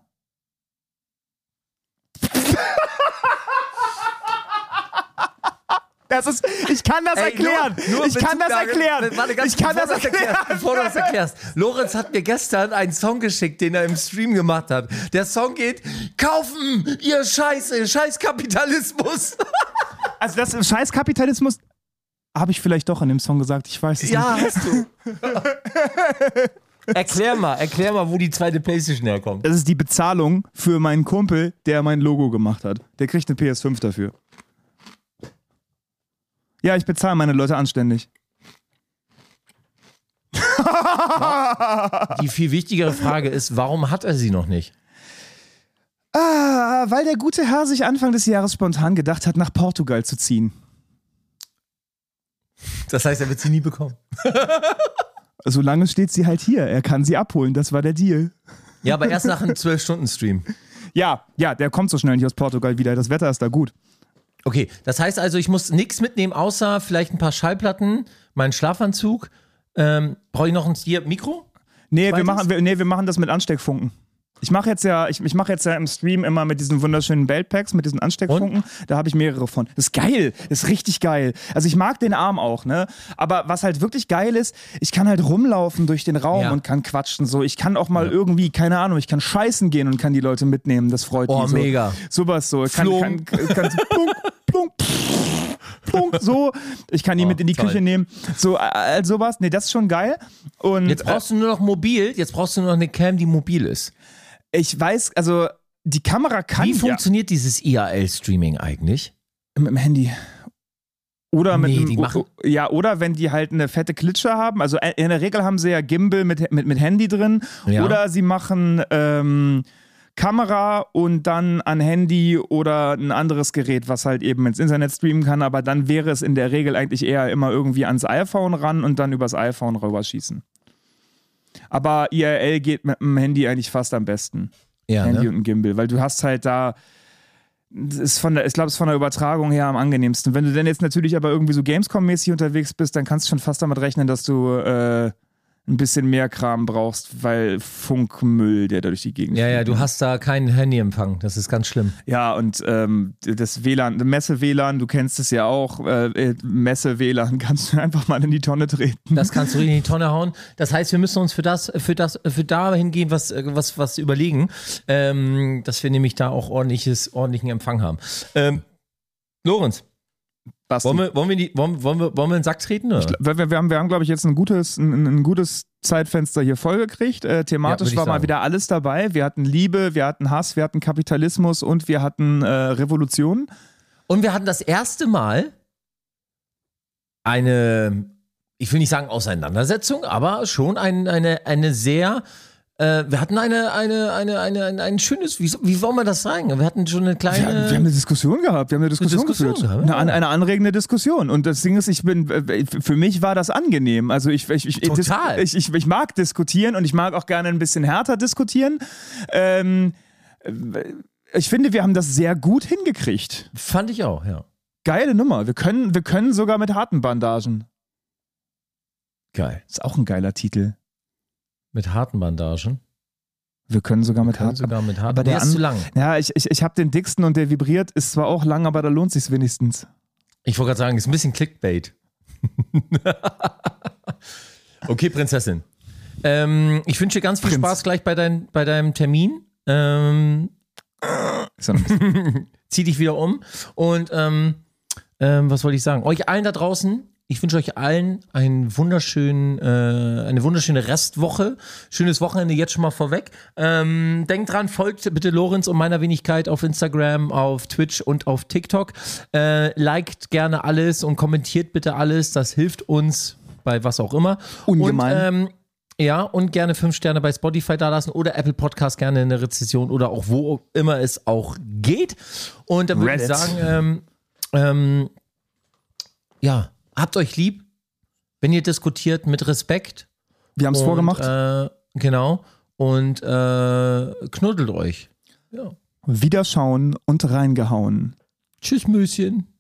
Ich kann das erklären. Ich kann das erklären. Bevor du das erklärst. Lorenz hat mir gestern einen Song geschickt, den er im Stream gemacht hat. Der Song geht: Kaufen, ihr scheiß Kapitalismus. Also das Scheißkapitalismus habe ich vielleicht doch in dem Song gesagt. Ich weiß es Ja, nicht. hast du. Erklär mal, wo die zweite Playstation herkommt. Das ist die Bezahlung für meinen Kumpel, der mein Logo gemacht hat. Der kriegt eine PS5 dafür. Ja, ich bezahle meine Leute anständig. Die viel wichtigere Frage ist, warum hat er sie noch nicht? Weil der gute Herr sich Anfang des Jahres spontan gedacht hat, nach Portugal zu ziehen. Das heißt, er wird sie nie bekommen. Solange steht sie halt hier. Er kann sie abholen. Das war der Deal. Ja, aber erst nach einem 12-Stunden-Stream. Ja, der kommt so schnell nicht aus Portugal wieder. Das Wetter ist da gut. Okay, das heißt also, ich muss nichts mitnehmen, außer vielleicht ein paar Schallplatten, meinen Schlafanzug. Brauche ich noch ein Mikro? Nee, wir Zweites? machen das mit Ansteckfunken. Ich mache jetzt ja im Stream immer mit diesen wunderschönen Beltpacks, mit diesen Ansteckfunken. Da habe ich mehrere von. Das ist geil. Das ist richtig geil. Also ich mag den Arm auch, ne? Aber was halt wirklich geil ist, ich kann halt rumlaufen durch den Raum und kann quatschen. So, ich kann auch mal irgendwie, keine Ahnung, ich kann scheißen gehen und kann die Leute mitnehmen. Das freut die. Oh, so. mega. Sowas so. Ich kann so plunk, plunk, so. Ich kann die mit in die toll. Küche nehmen. So, sowas. Nee, das ist schon geil. Und Jetzt brauchst du nur noch mobil, jetzt brauchst du nur noch eine Cam, die mobil ist. ich weiß, also die Kamera kann Wie funktioniert dieses IRL-Streaming eigentlich? mit dem Handy. Oder mit Nee, die machen- oder wenn die halt eine fette Klitsche haben. Also in der Regel haben sie ja Gimbal mit Handy drin. Ja. Oder sie machen Kamera und dann ein Handy oder ein anderes Gerät, was halt eben ins Internet streamen kann. Aber dann wäre es in der Regel eigentlich eher immer irgendwie ans iPhone ran und dann übers iPhone rüberschießen. Aber IRL geht mit dem Handy eigentlich fast am besten. Ja, Handy ne? und ein Gimbal, weil du hast halt da, ich glaube, es ist von der Übertragung her am angenehmsten. Wenn du denn jetzt natürlich aber irgendwie so Gamescom-mäßig unterwegs bist, dann kannst du schon fast damit rechnen, dass du ein ein bisschen mehr Kram brauchst, weil Funkmüll, der da durch die Gegend Ja, du hast da keinen Handyempfang. Das ist ganz schlimm. Ja, und das WLAN, Messe-WLAN, du kennst es ja auch, Messe-WLAN kannst du einfach mal in die Tonne treten. Das kannst du richtig in die Tonne hauen. Das heißt, wir müssen uns für dahingehend was überlegen, dass wir nämlich da auch ordentlichen Empfang haben. Lorenz, Basti. wollen wir in den Sack treten? Oder? Wir haben glaube ich, jetzt ein gutes Zeitfenster hier vollgekriegt. Thematisch war mal wieder alles dabei. Wir hatten Liebe, wir hatten Hass, wir hatten Kapitalismus und wir hatten Revolution. Und wir hatten das erste Mal eine, ich will nicht sagen Auseinandersetzung, aber schon eine sehr, wir hatten ein schönes, wie wollen wir das sagen? Wir hatten schon eine kleine... Wir haben eine Diskussion gehabt, geführt. Eine anregende Diskussion. Und das Ding ist, für mich war das angenehm. Also ich mag diskutieren und ich mag auch gerne ein bisschen härter diskutieren. Ich finde, wir haben das sehr gut hingekriegt. Fand ich auch, ja. Geile Nummer. Wir können sogar mit harten Bandagen. Geil. Ist auch ein geiler Titel. Mit harten Bandagen? Wir können sogar mit harten. Aber der ist zu lang. Ja, ich habe den dicksten und der vibriert, ist zwar auch lang, aber da lohnt sich's wenigstens. Ich wollte gerade sagen, ist ein bisschen Clickbait. Okay, Prinzessin. Ich wünsche dir ganz viel Spaß gleich bei deinem Termin. Zieh dich wieder um. Und was wollte ich sagen? Euch allen da draußen, ich wünsche euch allen eine wunderschöne Restwoche. Schönes Wochenende jetzt schon mal vorweg. Denkt dran, folgt bitte Lorenz und meiner Wenigkeit auf Instagram, auf Twitch und auf TikTok. Liked gerne alles und kommentiert bitte alles. Das hilft uns bei was auch immer. Ungemein. Und gerne 5 Sterne bei Spotify da lassen oder Apple Podcast gerne in der Rezession oder auch wo immer es auch geht. Und dann würde ich sagen, habt euch lieb, wenn ihr diskutiert, mit Respekt. Wir haben es vorgemacht. Genau. Und knuddelt euch. Ja. Wiederschauen und reingehauen. Tschüss, Möschen.